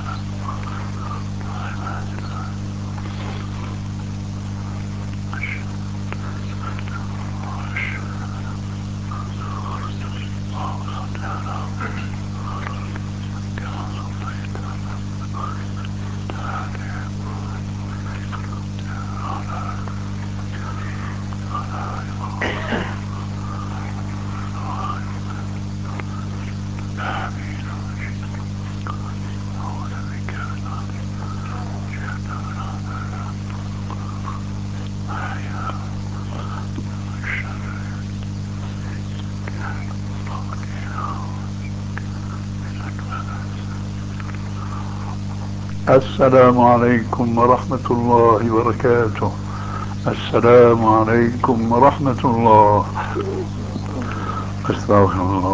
السلام عليكم ورحمة الله وبركاته. السلام عليكم ورحمة الله. استغفر الله.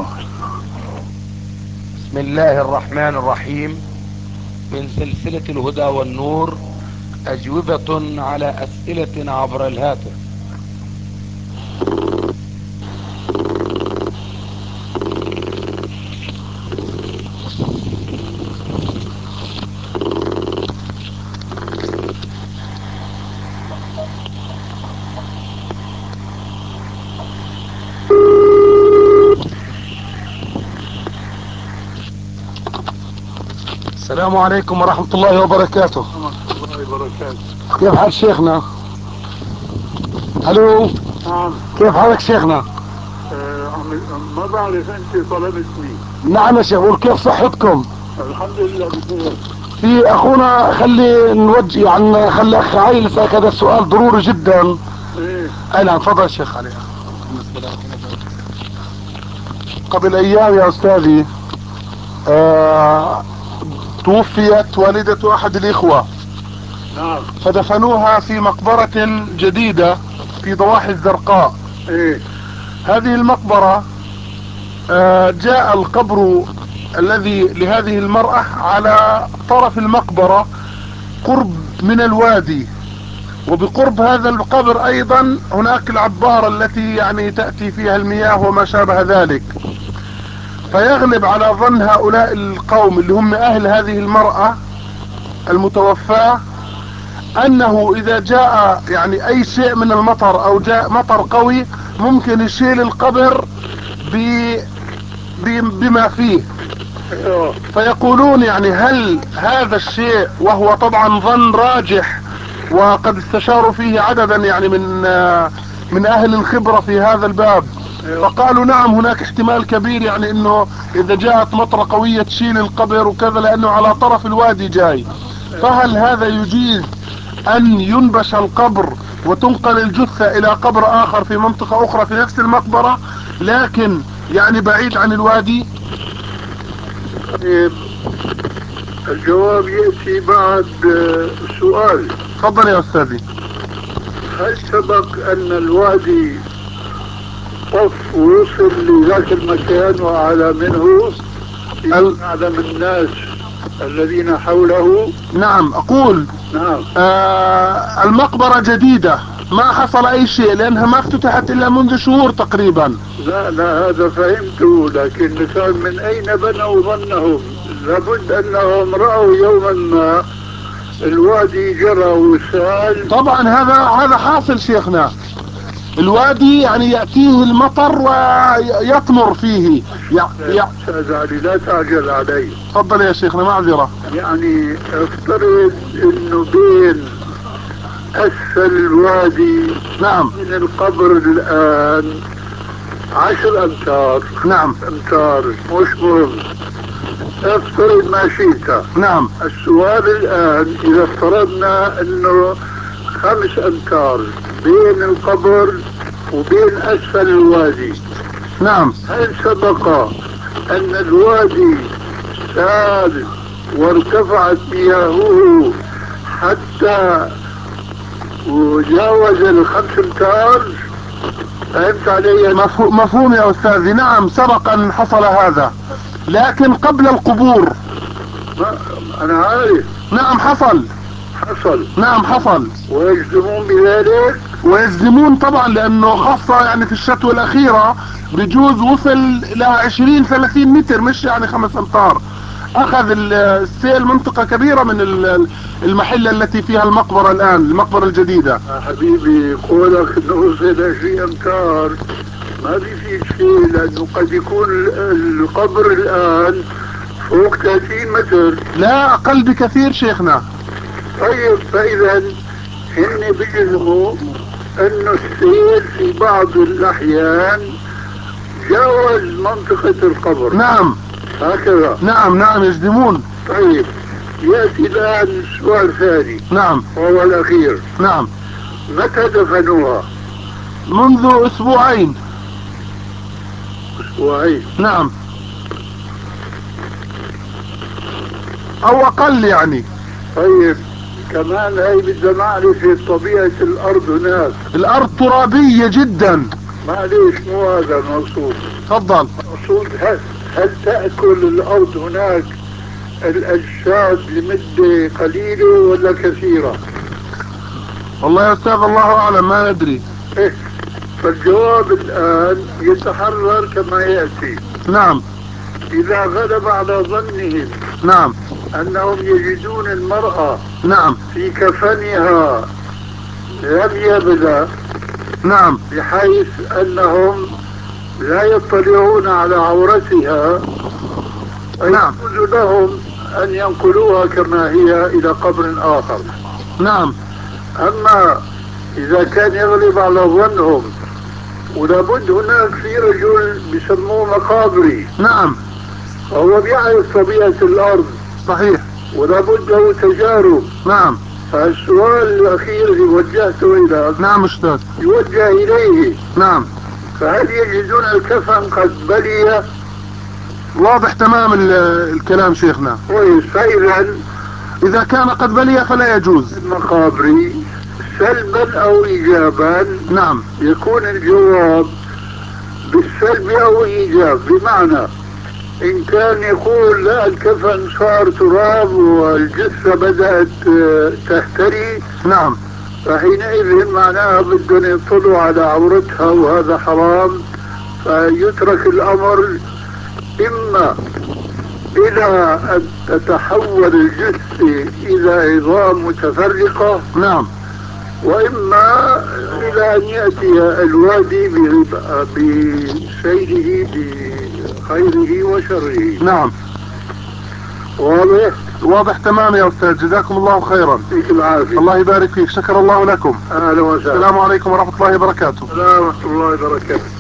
بسم الله الرحمن الرحيم. من سلسلة الهدى والنور، أجوبة على أسئلة عبر الهاتف. السلام عليكم ورحمة الله وبركاته. الله وبركاته. كيف حال شيخنا؟ الو. نعم. كيف حالك شيخنا؟ ما بعرف انت طلبتني. نعم يا شيخ، كيف صحتكم؟ الحمد لله بخير. في اخونا خلي نوجه يعني خلي اخ عايل يسألك هذا السؤال ضروري جدا. ايه. اي نعم تفضل شيخ علي. قبل ايام يا استاذي توفيت والدة احد الاخوة. نعم. فدفنوها في مقبرة جديدة في ضواحي الزرقاء. ايه. هذه المقبرة جاء القبر الذي لهذه المرأة على طرف المقبرة قرب من الوادي، وبقرب هذا القبر ايضا هناك العبارة التي يعني تأتي فيها المياه وما شابه ذلك. فيغلب على ظن هؤلاء القوم اللي هم اهل هذه المرأة المتوفاة انه اذا جاء يعني اي شيء من المطر او جاء مطر قوي ممكن يشيل القبر بما فيه. فيقولون يعني هل هذا الشيء، وهو طبعا ظن راجح وقد استشاروا فيه عددا يعني من اهل الخبرة في هذا الباب، فقالوا نعم هناك احتمال كبير يعني انه اذا جاءت مطرة قوية تشيل القبر وكذا لانه على طرف الوادي جاي. فهل هذا يجيز ان ينبش القبر وتنقل الجثة الى قبر اخر في منطقة اخرى في نفس المقبرة لكن يعني بعيد عن الوادي؟ طيب الجواب يأتي بعد سؤال. تفضل يا استاذي. هل سبق ان الوادي طف ووصل لذاك المكان وأعلى منه أعلم الناس الذين حوله؟ نعم اقول نعم. المقبرة جديدة ما حصل اي شيء لانها ما افتتحت الا منذ شهور تقريبا. لا هذا فهمته، لكن كان من اين بنوا ظنهم؟ لابد انهم رأوا يوما ما الوادي جرى وسال. طبعا هذا حاصل شيخنا. الوادي يعني يأتيه المطر ويطمر فيه استاذ علي لا تعجل علي. تفضل يا شيخنا معذرة. يعني افترض انه بين اسفل الوادي نعم من القبر الان 10 امتار. نعم امتار مش مهم، افترض ما شئت. نعم. السؤال الان اذا افترضنا انه 5 امتار بين القبر وبين اسفل الوادي، نعم. هل سبق ان الوادي سال وارتفعت مياهه حتى وجاوز ال5 امتار؟ فهمت علي؟ مفهوم يا استاذي. نعم سبق ان حصل هذا لكن قبل القبور. انا عارف. نعم حصل. نعم حصل. ويجزمون بذلك؟ ويجزمون طبعا لانه خاصة يعني في الشتوى الاخيرة بجوز وصل الى 20-30 متر مش يعني 5 امتار. اخذ السيل منطقة كبيرة من المحلة التي فيها المقبرة الان، المقبرة الجديدة. يا حبيبي قولك انه وصل 20 امتار ما بيفيد شيء، لانه قد يكون القبر الان فوق 30 متر. لا اقل بكثير شيخنا. طيب فاذا هن بيجزموا انه السيل في بعض الاحيان جاوز منطقة القبر. نعم هكذا. نعم يجزمون. طيب يأتي الآن سؤال ثاني. نعم وهو الأخير. نعم. متى دفنوها؟ منذ اسبوعين. نعم او اقل يعني. طيب كمان هاي بدنا نعرف طبيعة الارض هناك. الارض ترابية جدا. معليش مو هذا المقصود. تفضل. المقصود هل تأكل الارض هناك الاجساد لمدة قليلة ولا كثيرة؟ والله يا استاذ الله اعلم ما ندري. إيه؟ فالجواب الان يتحرر كما يأتي. نعم. اذا غلب على ظنهم نعم انهم يجدون المرأة نعم في كفنها لم يبلى، نعم بحيث انهم لا يطلعون على عورتها، نعم يجوز لهم أن ينقلوها كما هي إلى قبر آخر. نعم. أما إذا كان يغلب على ظنهم، ولابد هناك في رجل بيسموه مقابري. نعم. هو بيعرف طبيعة الأرض. صحيح. ولابد له تجارب. نعم. فالسؤال الأخير اللي وجهته إلى نعم أستاذ. يوجه إليه. نعم. فهل يجدون الكفن قد بلي؟ واضح تمام الكلام شيخنا. كويس. فإذا إذا كان قد بلي فلا يجوز. المقابر سلبا أو إيجابا. نعم. يكون الجواب بالسلب أو إيجاب، بمعنى إن كان يقول لا الكفن صار تراب والجثة بدأت تهتري. نعم. فحينئذ معناها بدهم يطلعوا على عورتها وهذا حرام، فيترك الأمر إما إلى أن تتحول الجثة إلى عظام متفرقة. نعم. وإما إلى أن يأتي الوادي بسيره بخيره وشره. نعم. واضح؟ واضح تمام يا أستاذ، جزاكم الله خيرا. فيك العافية. الله يبارك فيك، شكر الله لكم. أهلا وسهلا. السلام عليكم ورحمة الله وبركاته. ورحمة الله وبركاته.